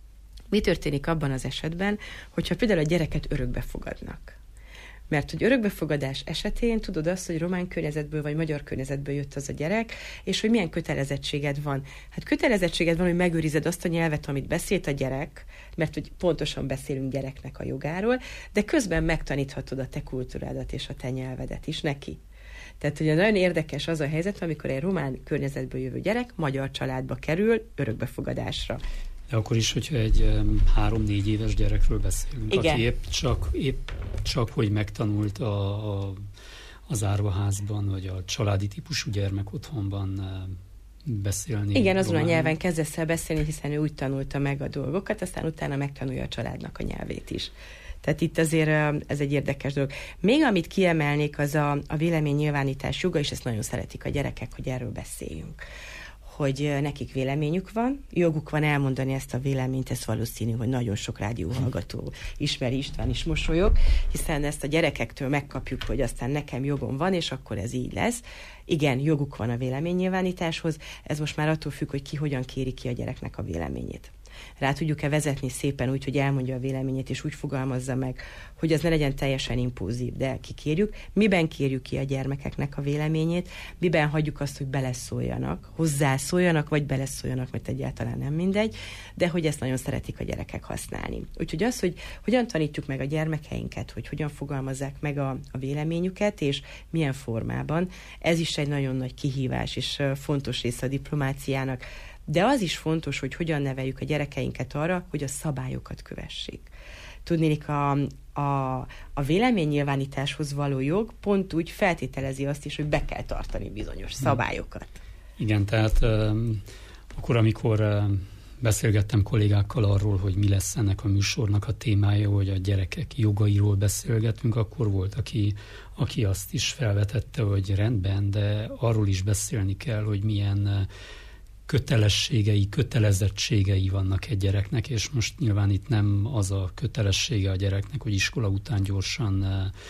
mi történik abban az esetben, hogyha például a gyereket örökbe fogadnak. Mert hogy örökbefogadás esetén tudod azt, hogy román környezetből vagy magyar környezetből jött az a gyerek, és hogy milyen kötelezettséged van. Hát kötelezettséged van, hogy megőrized azt a nyelvet, amit beszélt a gyerek, mert hogy pontosan beszélünk gyereknek a jogáról, de közben megtaníthatod a te kultúrádat és a te nyelvedet is neki. Tehát ugye nagyon érdekes az a helyzet, amikor egy román környezetből jövő gyerek magyar családba kerül örökbefogadásra. De akkor is, hogyha egy három-négy éves gyerekről beszélünk, igen. aki épp csak, épp csak, hogy megtanult a, a, az árvaházban, vagy a családi típusú gyermek otthonban beszélni. Igen, azon román. A nyelven kezdesz el beszélni, hiszen ő úgy tanulta meg a dolgokat, aztán utána megtanulja a családnak a nyelvét is. Tehát itt azért ez egy érdekes dolog. Még amit kiemelnék, az a, a véleménynyilvánítás joga, és ezt nagyon szeretik a gyerekek, hogy erről beszéljünk. Hogy nekik véleményük van, joguk van elmondani ezt a véleményt, ez valószínű, hogy nagyon sok rádióhallgató ismeri, István is mosolyog, hiszen ezt a gyerekektől megkapjuk, hogy aztán nekem jogom van, és akkor ez így lesz. Igen, joguk van a véleménynyilvánításhoz, ez most már attól függ, hogy ki hogyan kéri ki a gyereknek a véleményét. Rá tudjuk-e vezetni szépen úgy, hogy elmondja a véleményét, és úgy fogalmazza meg, hogy az ne legyen teljesen impulzív, de kikérjük. Miben kérjük ki a gyermekeknek a véleményét, miben hagyjuk azt, hogy beleszóljanak, hozzászóljanak, vagy beleszóljanak, mert egyáltalán nem mindegy, de hogy ezt nagyon szeretik a gyerekek használni. Úgyhogy az, hogy hogyan tanítjuk meg a gyermekeinket, hogy hogyan fogalmazzák meg a, a véleményüket, és milyen formában, ez is egy nagyon nagy kihívás, és fontos része a diplomáciának. De az is fontos, hogy hogyan neveljük a gyerekeinket arra, hogy a szabályokat kövessék. Tudnélik, a, a, a véleménynyilvánításhoz való jog pont úgy feltételezi azt is, hogy be kell tartani bizonyos szabályokat. Igen, tehát euh, akkor, amikor euh, beszélgettem kollégákkal arról, hogy mi lesz ennek a műsornak a témája, hogy a gyerekek jogairól beszélgetünk, akkor volt, aki, aki azt is felvetette, hogy rendben, de arról is beszélni kell, hogy milyen kötelességei, kötelezettségei vannak egy gyereknek, és most nyilván itt nem az a kötelessége a gyereknek, hogy iskola után gyorsan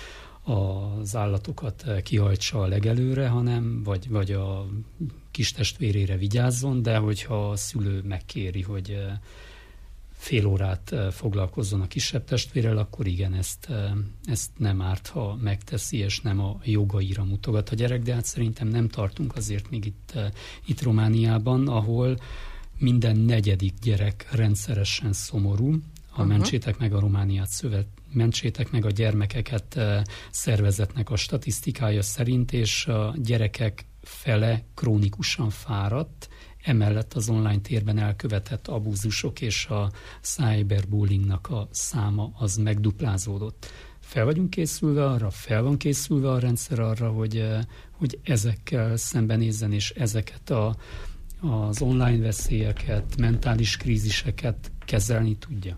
az állatokat kihajtsa a legelőre, hanem vagy, vagy a kis testvérére vigyázzon, de hogyha a szülő megkéri, hogy fél órát foglalkozzon a kisebb testvérrel, akkor igen, ezt, ezt nem árt, ha megteszi, és nem a jogaira mutogat a gyerek, de hát szerintem nem tartunk azért még itt, itt Romániában, ahol minden negyedik gyerek rendszeresen szomorú. Ha mentsétek meg a Romániát szövet, mentsétek meg a gyermekeket szervezetnek a statisztikája szerint, és a gyerekek fele krónikusan fáradt, emellett az online térben elkövetett abúzusok és a cyberbullyingnak a száma az megduplázódott. Fel vagyunk készülve arra, fel van készülve a rendszer arra, hogy, hogy ezekkel szembenézzen, és ezeket a, az online veszélyeket, mentális kríziseket kezelni tudja?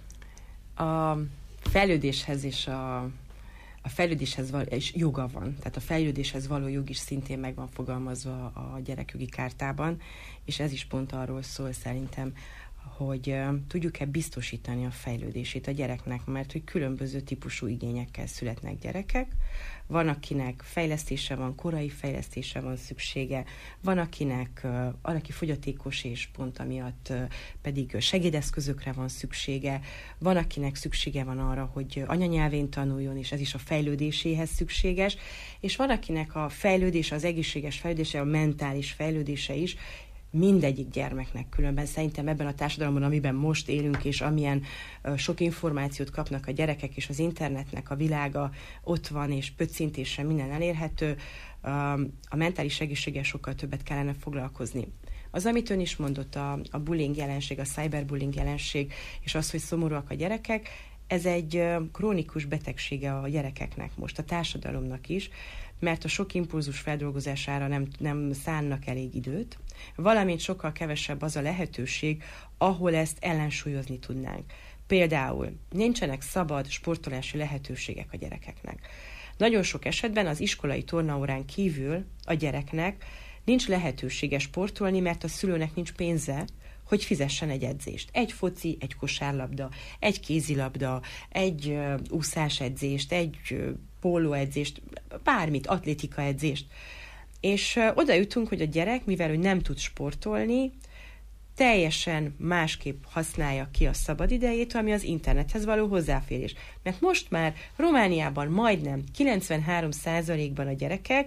A fejlődéshez és a A fejlődéshez való, és joga van, tehát a fejlődéshez való jog is szintén meg van fogalmazva a gyerekjogi kártában, és ez is pont arról szól szerintem, hogy uh, tudjuk-e biztosítani a fejlődését a gyereknek, mert hogy különböző típusú igényekkel születnek gyerekek. Van, akinek fejlesztése van, korai fejlesztése van szüksége, van, akinek uh, valaki fogyatékos, és pont amiatt uh, pedig segédeszközökre van szüksége, van, akinek szüksége van arra, hogy anyanyelvén tanuljon, és ez is a fejlődéséhez szükséges, és van, akinek a fejlődése, az egészséges fejlődése, a mentális fejlődése is, mindegyik gyermeknek különben szerintem ebben a társadalomban, amiben most élünk, és amilyen uh, sok információt kapnak a gyerekek, és az internetnek a világa ott van, és pöccintésre minden elérhető, uh, a mentális egészséggel sokkal többet kellene foglalkozni. Az, amit ön is mondott, a, a bullying jelenség, a cyberbullying jelenség, és az, hogy szomorúak a gyerekek, ez egy uh, krónikus betegsége a gyerekeknek most, a társadalomnak is, mert a sok impulzus feldolgozására nem, nem szánnak elég időt, valamint sokkal kevesebb az a lehetőség, ahol ezt ellensúlyozni tudnánk. Például nincsenek szabad sportolási lehetőségek a gyerekeknek. Nagyon sok esetben az iskolai tornaórán kívül a gyereknek nincs lehetősége sportolni, mert a szülőnek nincs pénze, hogy fizessen egy edzést. Egy foci, egy kosárlabda, egy kézilabda, egy uh, úszásedzést, egy uh, pólóedzést, bármit, atlétikaedzést. És uh, oda jutunk, hogy a gyerek, mivel ő nem tud sportolni, teljesen másképp használja ki a szabadidejét, ami az internethez való hozzáférés. Mert most már Romániában majdnem kilencvenhárom százalékban a gyerekek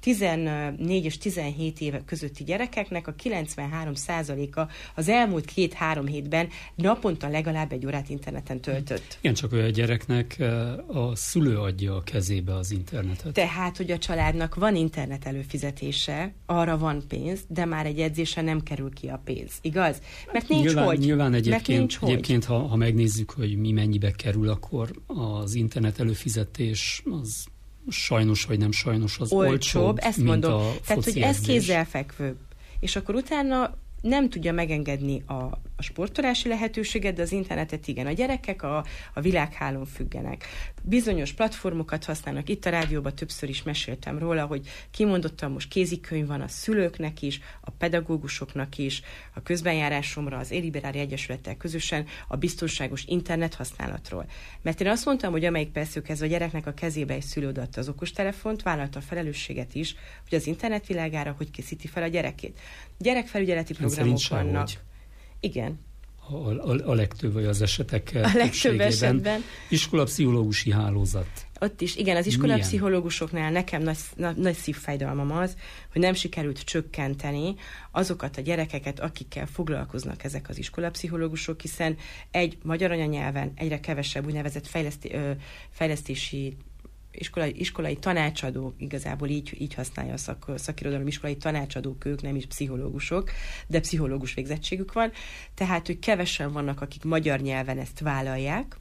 tizennégy és tizenhét éve közötti gyerekeknek a kilencvenhárom százaléka az elmúlt két-három hétben naponta legalább egy órát interneten töltött. Igen, csak olyan gyereknek a szülő adja a kezébe az internetet. Tehát, hogy a családnak van internet előfizetése, arra van pénz, de már egy edzésre nem kerül ki a pénz. Igaz? Mert nincs nyilván, hogy. Nyilván egyébként, nincs egyébként ha, ha megnézzük, hogy mi mennyibe kerül, akkor az internet előfizetés az sajnos vagy nem sajnos az olcsóbb, olcsóbb ezt mint mondom. a Tehát, hogy foci ez edzés. kézzelfekvőbb. És akkor utána nem tudja megengedni a, a sportolási lehetőséget, de az internetet igen. A gyerekek a, a világhálón függenek. Bizonyos platformokat használnak. Itt a rádióban többször is meséltem róla, hogy kimondottan most kézikönyv van a szülőknek is, a pedagógusoknak is, a közbenjárásomra az Élliberári Egyesülettel közösen a biztonságos internet használatról. Mert én azt mondtam, hogy amelyik persze kezdve a gyereknek a kezébe egy szülő adta az okostelefont, vállalta a felelősséget is, hogy az internet világára hogy készíti fel a gyerekét. Gyerekfelügyeleti programok vannak. Hogy. Igen. A, a, a legtöbb vagy az esetek a legtöbb esetben. Iskolapszichológusi hálózat. Ott is, igen, az iskolapszichológusoknál nekem nagy, nagy, nagy szívfájdalmam az, hogy nem sikerült csökkenteni azokat a gyerekeket, akikkel foglalkoznak ezek az iskolapszichológusok, hiszen egy magyar anyanyelven egyre kevesebb úgynevezett fejleszti, ö, fejlesztési Iskolai, iskolai tanácsadók, igazából így, így használja a szak, szakirodalom, iskolai tanácsadók, ők nem is pszichológusok, de pszichológus végzettségük van, tehát, hogy kevesen vannak, akik magyar nyelven ezt vállalják,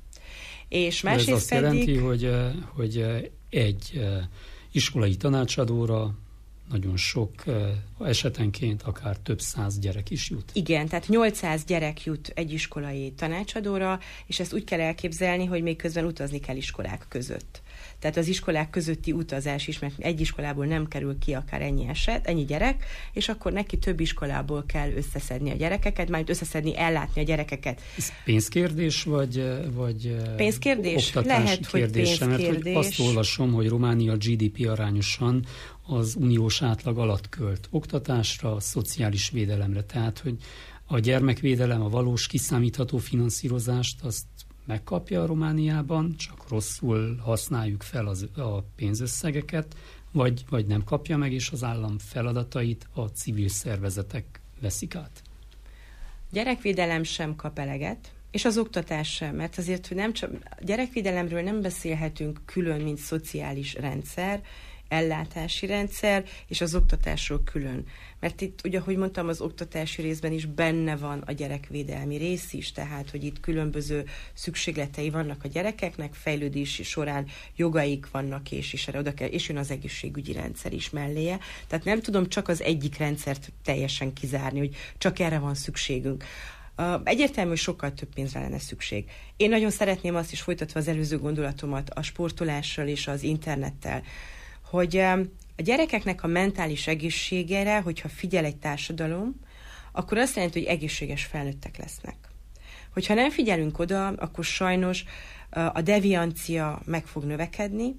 és másrészt ez azt pedig... jelenti, hogy, hogy egy iskolai tanácsadóra nagyon sok esetenként akár több száz gyerek is jut. Igen, tehát nyolcszáz gyerek jut egy iskolai tanácsadóra, és ezt úgy kell elképzelni, hogy még közben utazni kell iskolák között. Tehát az iskolák közötti utazás is, mert egy iskolából nem kerül ki akár ennyi eset, ennyi gyerek, és akkor neki több iskolából kell összeszedni a gyerekeket, majd összeszedni, ellátni a gyerekeket. Ez pénzkérdés, vagy, vagy pénzkérdés? oktatási Lehet, kérdése? Hogy pénzkérdés. Mert hogy azt olvasom, hogy Románia gé dé pé arányosan az uniós átlag alatt költ oktatásra, szociális védelemre. Tehát, hogy a gyermekvédelem, a valós kiszámítható finanszírozást azt megkapja a Romániában, csak rosszul használjuk fel az, a pénzösszegeket, vagy, vagy nem kapja meg, és az állam feladatait a civil szervezetek veszik át. Gyerekvédelem sem kap eleget, és az oktatás sem, mert azért, hogy nem csak gyerekvédelemről nem beszélhetünk külön, mint szociális rendszer, ellátási rendszer, és az oktatásról külön. Mert itt, ugye, ahogy mondtam, az oktatási részben is benne van a gyerekvédelmi rész is, tehát, hogy itt különböző szükségletei vannak a gyerekeknek, fejlődési során jogaik vannak, és, és, erre oda kell, és jön az egészségügyi rendszer is melléje. Tehát nem tudom csak az egyik rendszert teljesen kizárni, hogy csak erre van szükségünk. Uh, egyértelmű, hogy sokkal több pénzre lenne szükség. Én nagyon szeretném azt is, folytatva az előző gondolatomat a sportolással és az internettel, hogy a gyerekeknek a mentális egészségére, hogyha figyel egy társadalom, akkor azt jelenti, hogy egészséges felnőttek lesznek. Hogyha nem figyelünk oda, akkor sajnos a deviancia meg fog növekedni,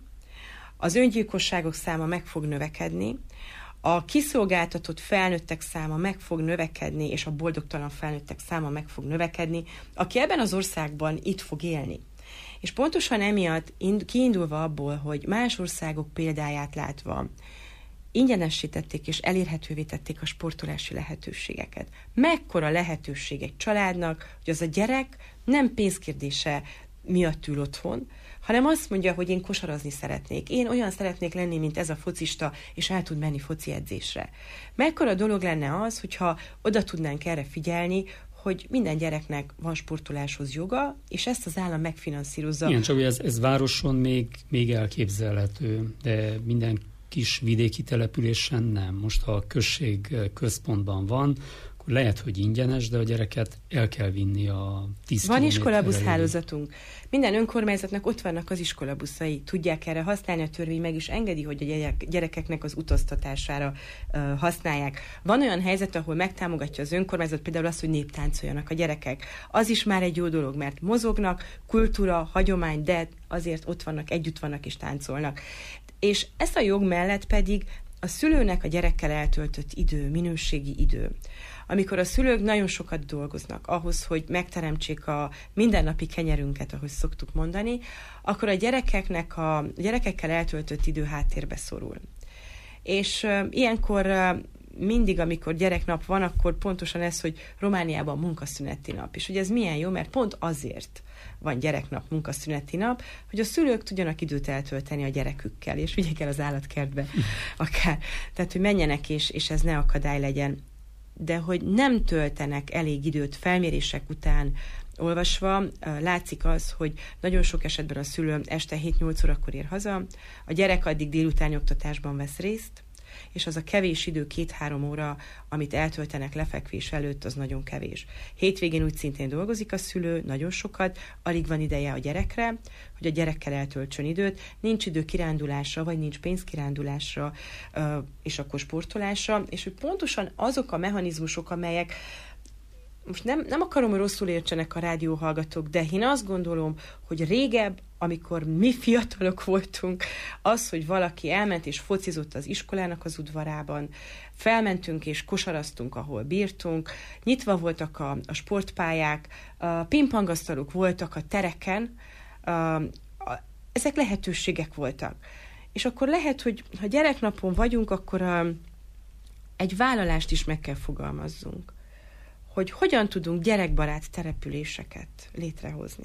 az öngyilkosságok száma meg fog növekedni, a kiszolgáltatott felnőttek száma meg fog növekedni, és a boldogtalan felnőttek száma meg fog növekedni, aki ebben az országban itt fog élni. És pontosan emiatt kiindulva abból, hogy más országok példáját látva ingyenesítették és elérhetővé tették a sportolási lehetőségeket. Mekkora lehetőség egy családnak, hogy az a gyerek nem pénzkérdése miatt ül otthon, hanem azt mondja, hogy én kosarazni szeretnék. Én olyan szeretnék lenni, mint ez a focista, és el tud menni foci edzésre. Mekkora dolog lenne az, hogyha oda tudnánk erre figyelni, hogy minden gyereknek van sportoláshoz joga, és ezt az állam megfinanszírozza. Igen, csak ez, ez városon még, még elképzelhető, de minden kis vidéki településen nem. Most, ha a község központban van, akkor lehet, hogy ingyenes, de a gyereket el kell vinni a tíz Van iskolabusz hálózatunk. Minden önkormányzatnak ott vannak az iskolabuszai. Tudják erre használni, a törvény meg is engedi, hogy a gyerek, gyerekeknek az utaztatására uh, használják. Van olyan helyzet, ahol megtámogatja az önkormányzat például azt, hogy néptáncoljanak a gyerekek. Az is már egy jó dolog, mert mozognak, kultúra, hagyomány, de azért ott vannak, együtt vannak és táncolnak. És ezt a jog mellett pedig a szülőnek a gyerekkel eltöltött idő, minőségi idő. Amikor a szülők nagyon sokat dolgoznak ahhoz, hogy megteremtsék a mindennapi kenyerünket, ahogy szoktuk mondani, akkor a gyerekeknek a, a gyerekekkel eltöltött idő háttérbe szorul. És uh, ilyenkor uh, mindig, amikor gyereknap van, akkor pontosan ez, hogy Romániában munkaszüneti nap. És hogy ez milyen jó, mert pont azért van gyereknap, munkaszüneti nap, hogy a szülők tudjanak időt eltölteni a gyerekükkel, és vigyék el az állatkertbe akár. Tehát, hogy menjenek, és, és ez ne akadály legyen. De hogy nem töltenek elég időt felmérések után olvasva, látszik az, hogy nagyon sok esetben a szülő este hét-nyolc órakor ér haza, a gyerek addig délutáni oktatásban vesz részt, és az a kevés idő, két-három óra, amit eltöltenek lefekvés előtt, az nagyon kevés. Hétvégén úgy szintén dolgozik a szülő, nagyon sokat, alig van ideje a gyerekre, hogy a gyerekkel eltöltsön időt, nincs idő kirándulásra, vagy nincs pénz kirándulásra, és akkor sportolásra, és hogy pontosan azok a mechanizmusok, amelyek most nem, nem akarom, hogy rosszul értsenek a rádióhallgatók, de én azt gondolom, hogy régebb, amikor mi fiatalok voltunk, az, hogy valaki elment és focizott az iskolának az udvarában, felmentünk és kosaraztunk, ahol bírtunk, nyitva voltak a, a sportpályák, a pingpongasztalok voltak a tereken, a, a, ezek lehetőségek voltak. És akkor lehet, hogy ha gyereknapon vagyunk, akkor a, egy vállalást is meg kell fogalmazzunk, hogy hogyan tudunk gyerekbarát településeket létrehozni.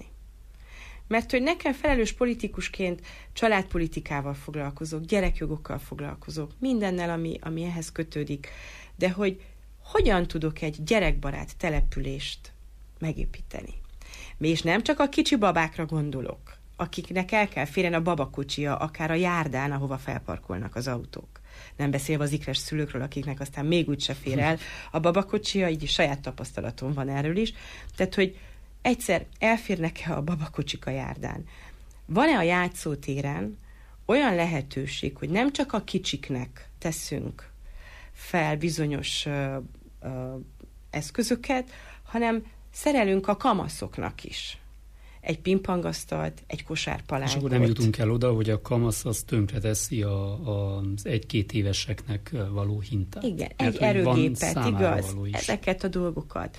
Mert hogy nekem felelős politikusként családpolitikával foglalkozok, gyerekjogokkal foglalkozok, mindennel, ami, ami ehhez kötődik, de hogy hogyan tudok egy gyerekbarát települést megépíteni. És nem csak a kicsi babákra gondolok, akiknek el kell férjen a babakocsia, akár a járdán, ahova felparkolnak az autók. Nem beszélve az ikres szülőkről, akiknek aztán még úgyse fér el a babakocsia, így saját tapasztalatom van erről is. Tehát, hogy egyszer elférnek-e a babakocsik a járdán? Van-e a játszótéren olyan lehetőség, hogy nem csak a kicsiknek teszünk fel bizonyos ö, ö, eszközöket, hanem szerelünk a kamaszoknak is egy pingpongasztalt, egy kosárpalánkot. És akkor nem jutunk el oda, hogy a kamasz az tönkreteszi a, a, az egy-két éveseknek való hintát. Igen, mert egy erőgépet, igaz, ezeket a dolgokat.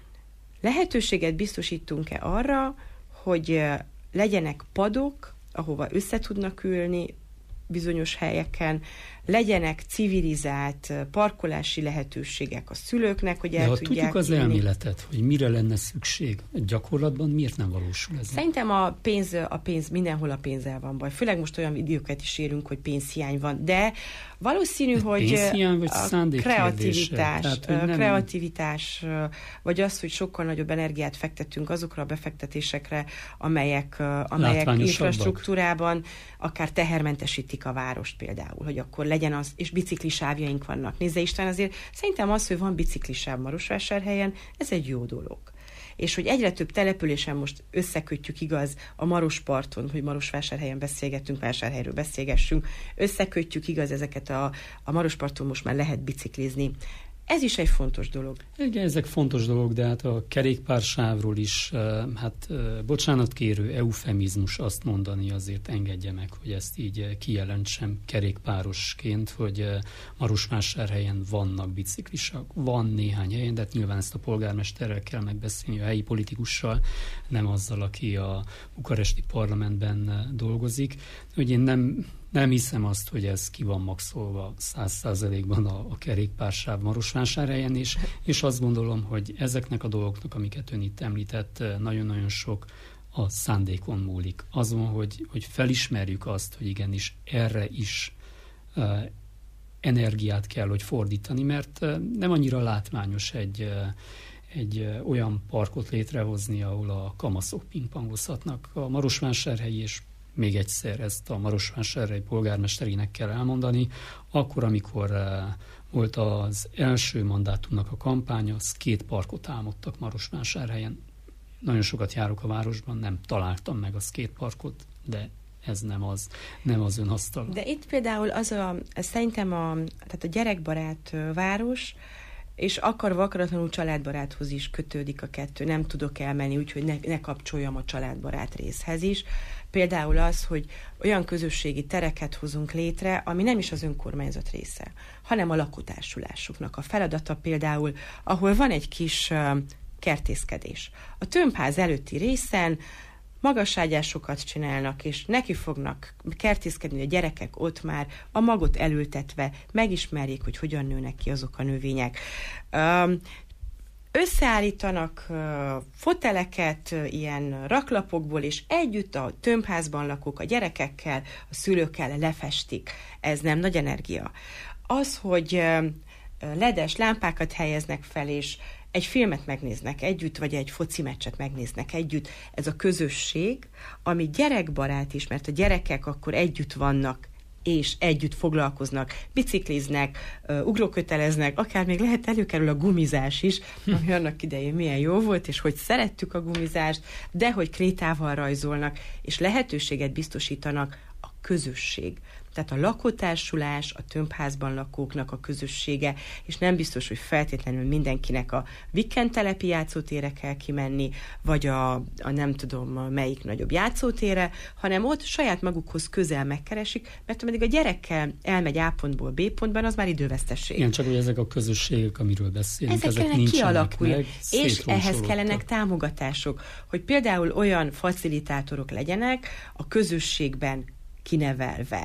Lehetőséget biztosítunk-e arra, hogy legyenek padok, ahova össze tudnak ülni bizonyos helyeken, legyenek civilizált parkolási lehetőségek a szülőknek, hogy el de ha tudják tudjuk az ülni. elméletet, hogy mire lenne szükség, gyakorlatban miért nem valósul ez? Szerintem a pénz, a pénz, mindenhol a pénzzel van baj. Főleg most olyan időket is érünk, hogy pénzhiány van, de valószínű, de hogy vagy a kreativitás, Tehát, nem... kreativitás, vagy az, hogy sokkal nagyobb energiát fektetünk azokra a befektetésekre, amelyek, amelyek infrastruktúrában akár tehermentesítik a várost például, hogy akkor legyen az, és biciklisávjaink vannak. Nézze Isten, azért szerintem az, hogy van biciklisáv Marosvásárhelyen, ez egy jó dolog. És hogy egyre több településen most összekötjük, igaz, a Marosparton, hogy Marosvásárhelyen beszélgetünk, Vásárhelyről beszélgessünk, összekötjük, igaz, ezeket a, a Marosparton most már lehet biciklizni. Ez is egy fontos dolog. Igen, ezek fontos dolog, de hát a kerékpársávról is, hát bocsánatkérő eufemizmus azt mondani, azért engedje meg, hogy ezt így kijelentsem kerékpárosként, hogy Marosvásárhelyen vannak biciklisak, van néhány helyen, de hát nyilván ezt a polgármesterrel kell megbeszélni, a helyi politikussal, nem azzal, aki a bukaresti parlamentben dolgozik, hogy én nem Nem hiszem azt, hogy ez ki van maxolva száz százalékban a, a kerékpársáv Marosvásárhelyen, és, és azt gondolom, hogy ezeknek a dolgoknak, amiket ön itt említett, nagyon-nagyon sok a szándékon múlik. Azon, hogy, hogy felismerjük azt, hogy igenis erre is uh, energiát kell, hogy fordítani, mert uh, nem annyira látványos egy, uh, egy uh, olyan parkot létrehozni, ahol a kamaszok pingpongozhatnak. A Marosvásárhelyi és még egyszer ezt a Marosvásárhely polgármesterének kell elmondani, akkor, amikor uh, volt az első mandátumnak a kampánya, az két parkot álmodtak Marosvásárhelyen. Nagyon sokat járok a városban, nem találtam meg a skateparkot, de ez nem az, nem az ön asztal. De itt például az a, szerintem a, tehát a gyerekbarát város, és akarva akaratlanul családbaráthoz is kötődik a kettő. Nem tudok elmenni, úgyhogy ne, ne kapcsoljam a családbarát részhez is. Például az, hogy olyan közösségi tereket hozunk létre, ami nem is az önkormányzat része, hanem a lakótársulásoknak a feladata például, ahol van egy kis uh, kertészkedés. A tömbház előtti részen magaságyásokat csinálnak, és neki fognak kertészkedni, a gyerekek ott már a magot elültetve megismerjék, hogy hogyan nőnek ki azok a növények. Összeállítanak uh, foteleket uh, ilyen raklapokból, és együtt a tömbházban lakók a gyerekekkel, a szülőkkel lefestik. Ez nem nagy energia. Az, hogy uh, ledes lámpákat helyeznek fel, és egy filmet megnéznek együtt, vagy egy foci meccset megnéznek együtt, ez a közösség, ami gyerekbarát is, mert a gyerekek akkor együtt vannak, és együtt foglalkoznak, bicikliznek, uh, ugróköteleznek, akár még lehet előkerül a gumizás is, ami annak idején milyen jó volt, és hogy szerettük a gumizást, de hogy krétával rajzolnak, és lehetőséget biztosítanak a közösség. Tehát a lakótársulás, a tömbházban lakóknak a közössége, és nem biztos, hogy feltétlenül mindenkinek a vikendtelepi játszótérre kell kimenni, vagy a, a nem tudom melyik nagyobb játszótérre, hanem ott saját magukhoz közel megkeresik, mert ameddig a gyerekkel elmegy A pontból B pontban, az már idővesztesség. Igen, csak hogy ezek a közösségek, amiről beszélünk, ezek, ezek kellene kialakulni, meg, és ehhez kellenek támogatások, hogy például olyan facilitátorok legyenek a közösségben kinevelve,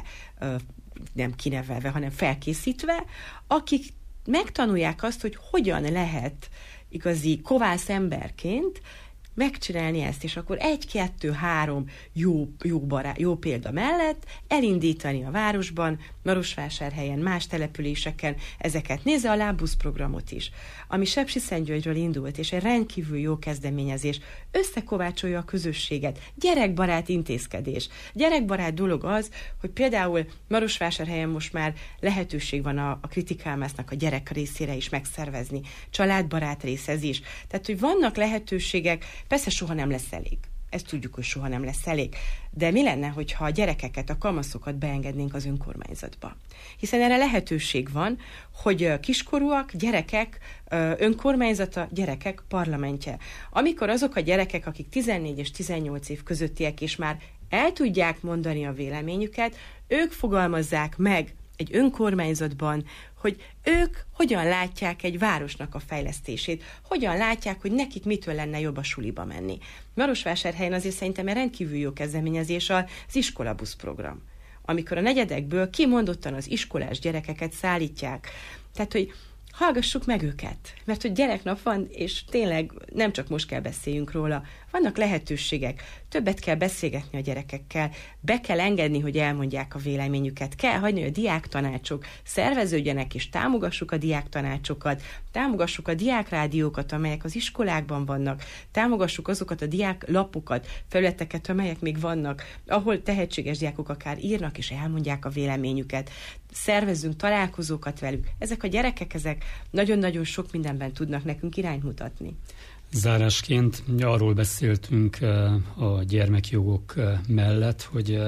nem kinevelve, hanem felkészítve, akik megtanulják azt, hogy hogyan lehet igazi kovász emberként megcsinálni ezt, és akkor egy, kettő, három jó, jó, bará, jó példa mellett elindítani a városban, Marosvásárhelyen, más településeken ezeket. Nézze a Lábusz programot is, ami Sepsiszentgyörgyről indult, és egy rendkívül jó kezdeményezés. Összekovácsolja a közösséget. Gyerekbarát intézkedés. Gyerekbarát dolog az, hogy például Marosvásárhelyen most már lehetőség van a, a kritikálmásznak a gyerek részére is megszervezni. Családbarát rész ez is. Tehát, hogy vannak lehetőségek, persze soha nem lesz elég. Ezt tudjuk, hogy soha nem lesz elég. De mi lenne, hogyha a gyerekeket, a kamaszokat beengednénk az önkormányzatba? Hiszen erre lehetőség van, hogy kiskorúak, gyerekek, önkormányzata, gyerekek parlamentje. Amikor azok a gyerekek, akik tizennégy és tizennyolc év közöttiek, és már el tudják mondani a véleményüket, ők fogalmazzák meg egy önkormányzatban, hogy ők hogyan látják egy városnak a fejlesztését, hogyan látják, hogy nekik mitől lenne jobb a suliba menni. Marosvásárhelyen azért szerintem egy rendkívül jó kezdeményezés az iskolabusz program, amikor a negyedekből kimondottan az iskolás gyerekeket szállítják. Tehát, hogy hallgassuk meg őket, mert hogy gyereknap van, és tényleg nem csak most kell beszéljünk róla, vannak lehetőségek, többet kell beszélgetni a gyerekekkel, be kell engedni, hogy elmondják a véleményüket, kell hagyni, hogy a diáktanácsok szerveződjenek, és támogassuk a diáktanácsokat, támogassuk a diákrádiókat, amelyek az iskolákban vannak, támogassuk azokat a diáklapokat, felületeket, amelyek még vannak, ahol tehetséges diákok akár írnak, és elmondják a véleményüket. Szervezzünk találkozókat velük. Ezek a gyerekek, ezek nagyon-nagyon sok mindenben tudnak nekünk irányt mutatni. Zárásként arról beszéltünk a gyermekjogok mellett, hogy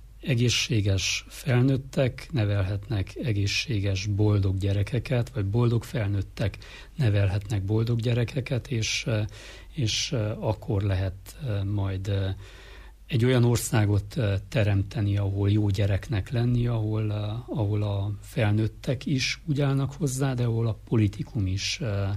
egészséges felnőttek nevelhetnek egészséges, boldog gyerekeket, vagy boldog felnőttek nevelhetnek boldog gyerekeket, és, és akkor lehet majd egy olyan országot teremteni, ahol jó gyereknek lenni, ahol, ahol a felnőttek is úgy állnak hozzá, de ahol a politikum is,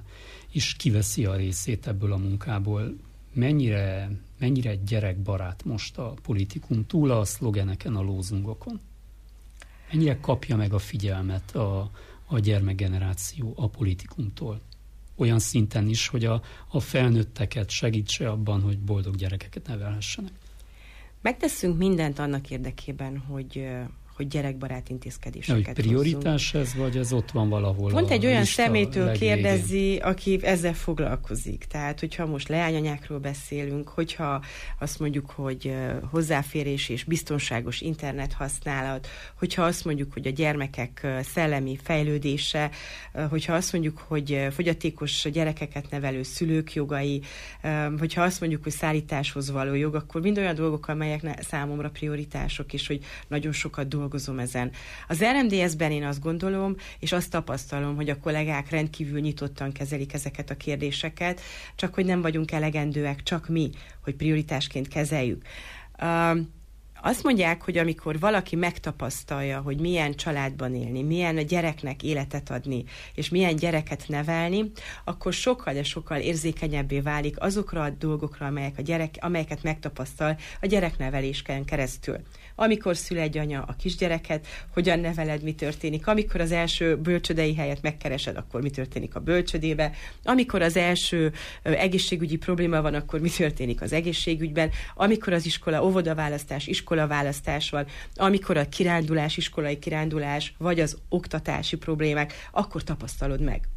is kiveszi a részét ebből a munkából. Mennyire, mennyire gyerekbarát most a politikum túl a szlogeneken, a lózungokon? Mennyire kapja meg a figyelmet a, a gyermekgeneráció a politikumtól? Olyan szinten is, hogy a, a felnőtteket segítse abban, hogy boldog gyerekeket nevelhessenek. Megteszünk mindent annak érdekében, hogy, hogy gyerekbarát intézkedéseket hozzunk. Prioritás ez, vagy ez ott van valahol? Pont egy olyan személytől legvégén kérdezi, aki ezzel foglalkozik. Tehát, hogyha most leányanyákról beszélünk, hogyha azt mondjuk, hogy hozzáférés és biztonságos internet használat, hogyha azt mondjuk, hogy a gyermekek szellemi fejlődése, hogyha azt mondjuk, hogy fogyatékos gyerekeket nevelő szülők jogai, hogyha azt mondjuk, hogy szállításhoz való jog, akkor mind olyan dolgok, amelyek számomra prioritások, és hogy nagyon sokat dolgozom ezen. Az er em dé es-ben én azt gondolom, és azt tapasztalom, hogy a kollégák rendkívül nyitottan kezelik ezeket a kérdéseket, csak hogy nem vagyunk elegendőek, csak mi, hogy prioritásként kezeljük. Azt mondják, hogy amikor valaki megtapasztalja, hogy milyen családban élni, milyen a gyereknek életet adni, és milyen gyereket nevelni, akkor sokkal, de sokkal érzékenyebbé válik azokra a dolgokra, amelyek a gyerek, amelyeket megtapasztal a gyereknevelésken keresztül. Amikor szül egy anya a kisgyereket, hogyan neveled, mi történik. Amikor az első bölcsödei helyet megkeresed, akkor mi történik a bölcsödébe. Amikor az első egészségügyi probléma van, akkor mi történik az egészségügyben. Amikor az iskola, óvodaválasztás, iskolaválasztás van, amikor a kirándulás, iskolai kirándulás, vagy az oktatási problémák, akkor tapasztalod meg.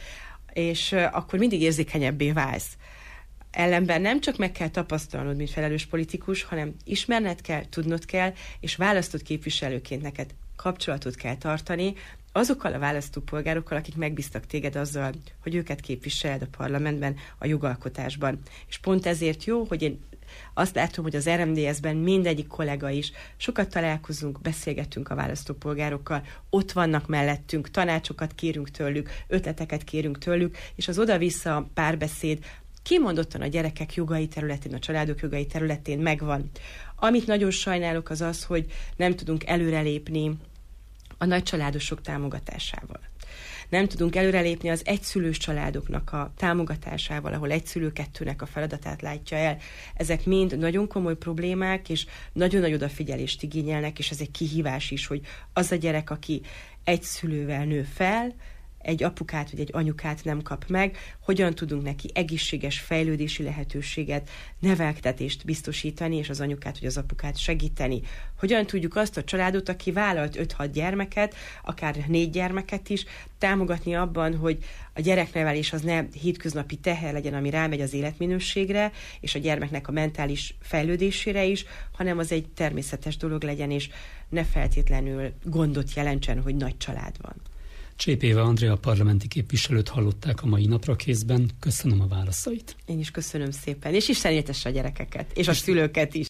És akkor mindig érzékenyebbé válsz. Ellenben nem csak meg kell tapasztalnod, mint felelős politikus, hanem ismerned kell, tudnod kell, és választott képviselőként neked kapcsolatot kell tartani azokkal a választópolgárokkal, akik megbíztak téged azzal, hogy őket képviseled a parlamentben, a jogalkotásban. És pont ezért jó, hogy én azt látom, hogy az er em dé es-ben mindegyik kollega is sokat találkozunk, beszélgetünk a választópolgárokkal, ott vannak mellettünk, tanácsokat kérünk tőlük, ötleteket kérünk tőlük, és az oda-vissza párbeszéd kimondottan a gyerekek jogai területén, a családok jogai területén megvan. Amit nagyon sajnálok az az, hogy nem tudunk előrelépni a nagycsaládosok támogatásával. Nem tudunk előrelépni az egyszülős családoknak a támogatásával, ahol egyszülő-kettőnek a feladatát látja el. Ezek mind nagyon komoly problémák, és nagyon nagy odafigyelést igényelnek, és ez egy kihívás is, hogy az a gyerek, aki egy szülővel nő fel, egy apukát vagy egy anyukát nem kap meg, hogyan tudunk neki egészséges fejlődési lehetőséget, neveltetést biztosítani, és az anyukát vagy az apukát segíteni. Hogyan tudjuk azt a családot, aki vállalt öt-hat gyermeket, akár négy gyermeket is, támogatni abban, hogy a gyereknevelés az ne hétköznapi teher legyen, ami rámegy az életminőségre, és a gyermeknek a mentális fejlődésére is, hanem az egy természetes dolog legyen, és ne feltétlenül gondot jelentsen, hogy nagy család van. Csép Éva Andrea parlamenti képviselőt hallották a mai Naprakészben. Köszönöm a válaszait. Én is köszönöm szépen, és Isten éltesse a gyerekeket, és a szülőket is.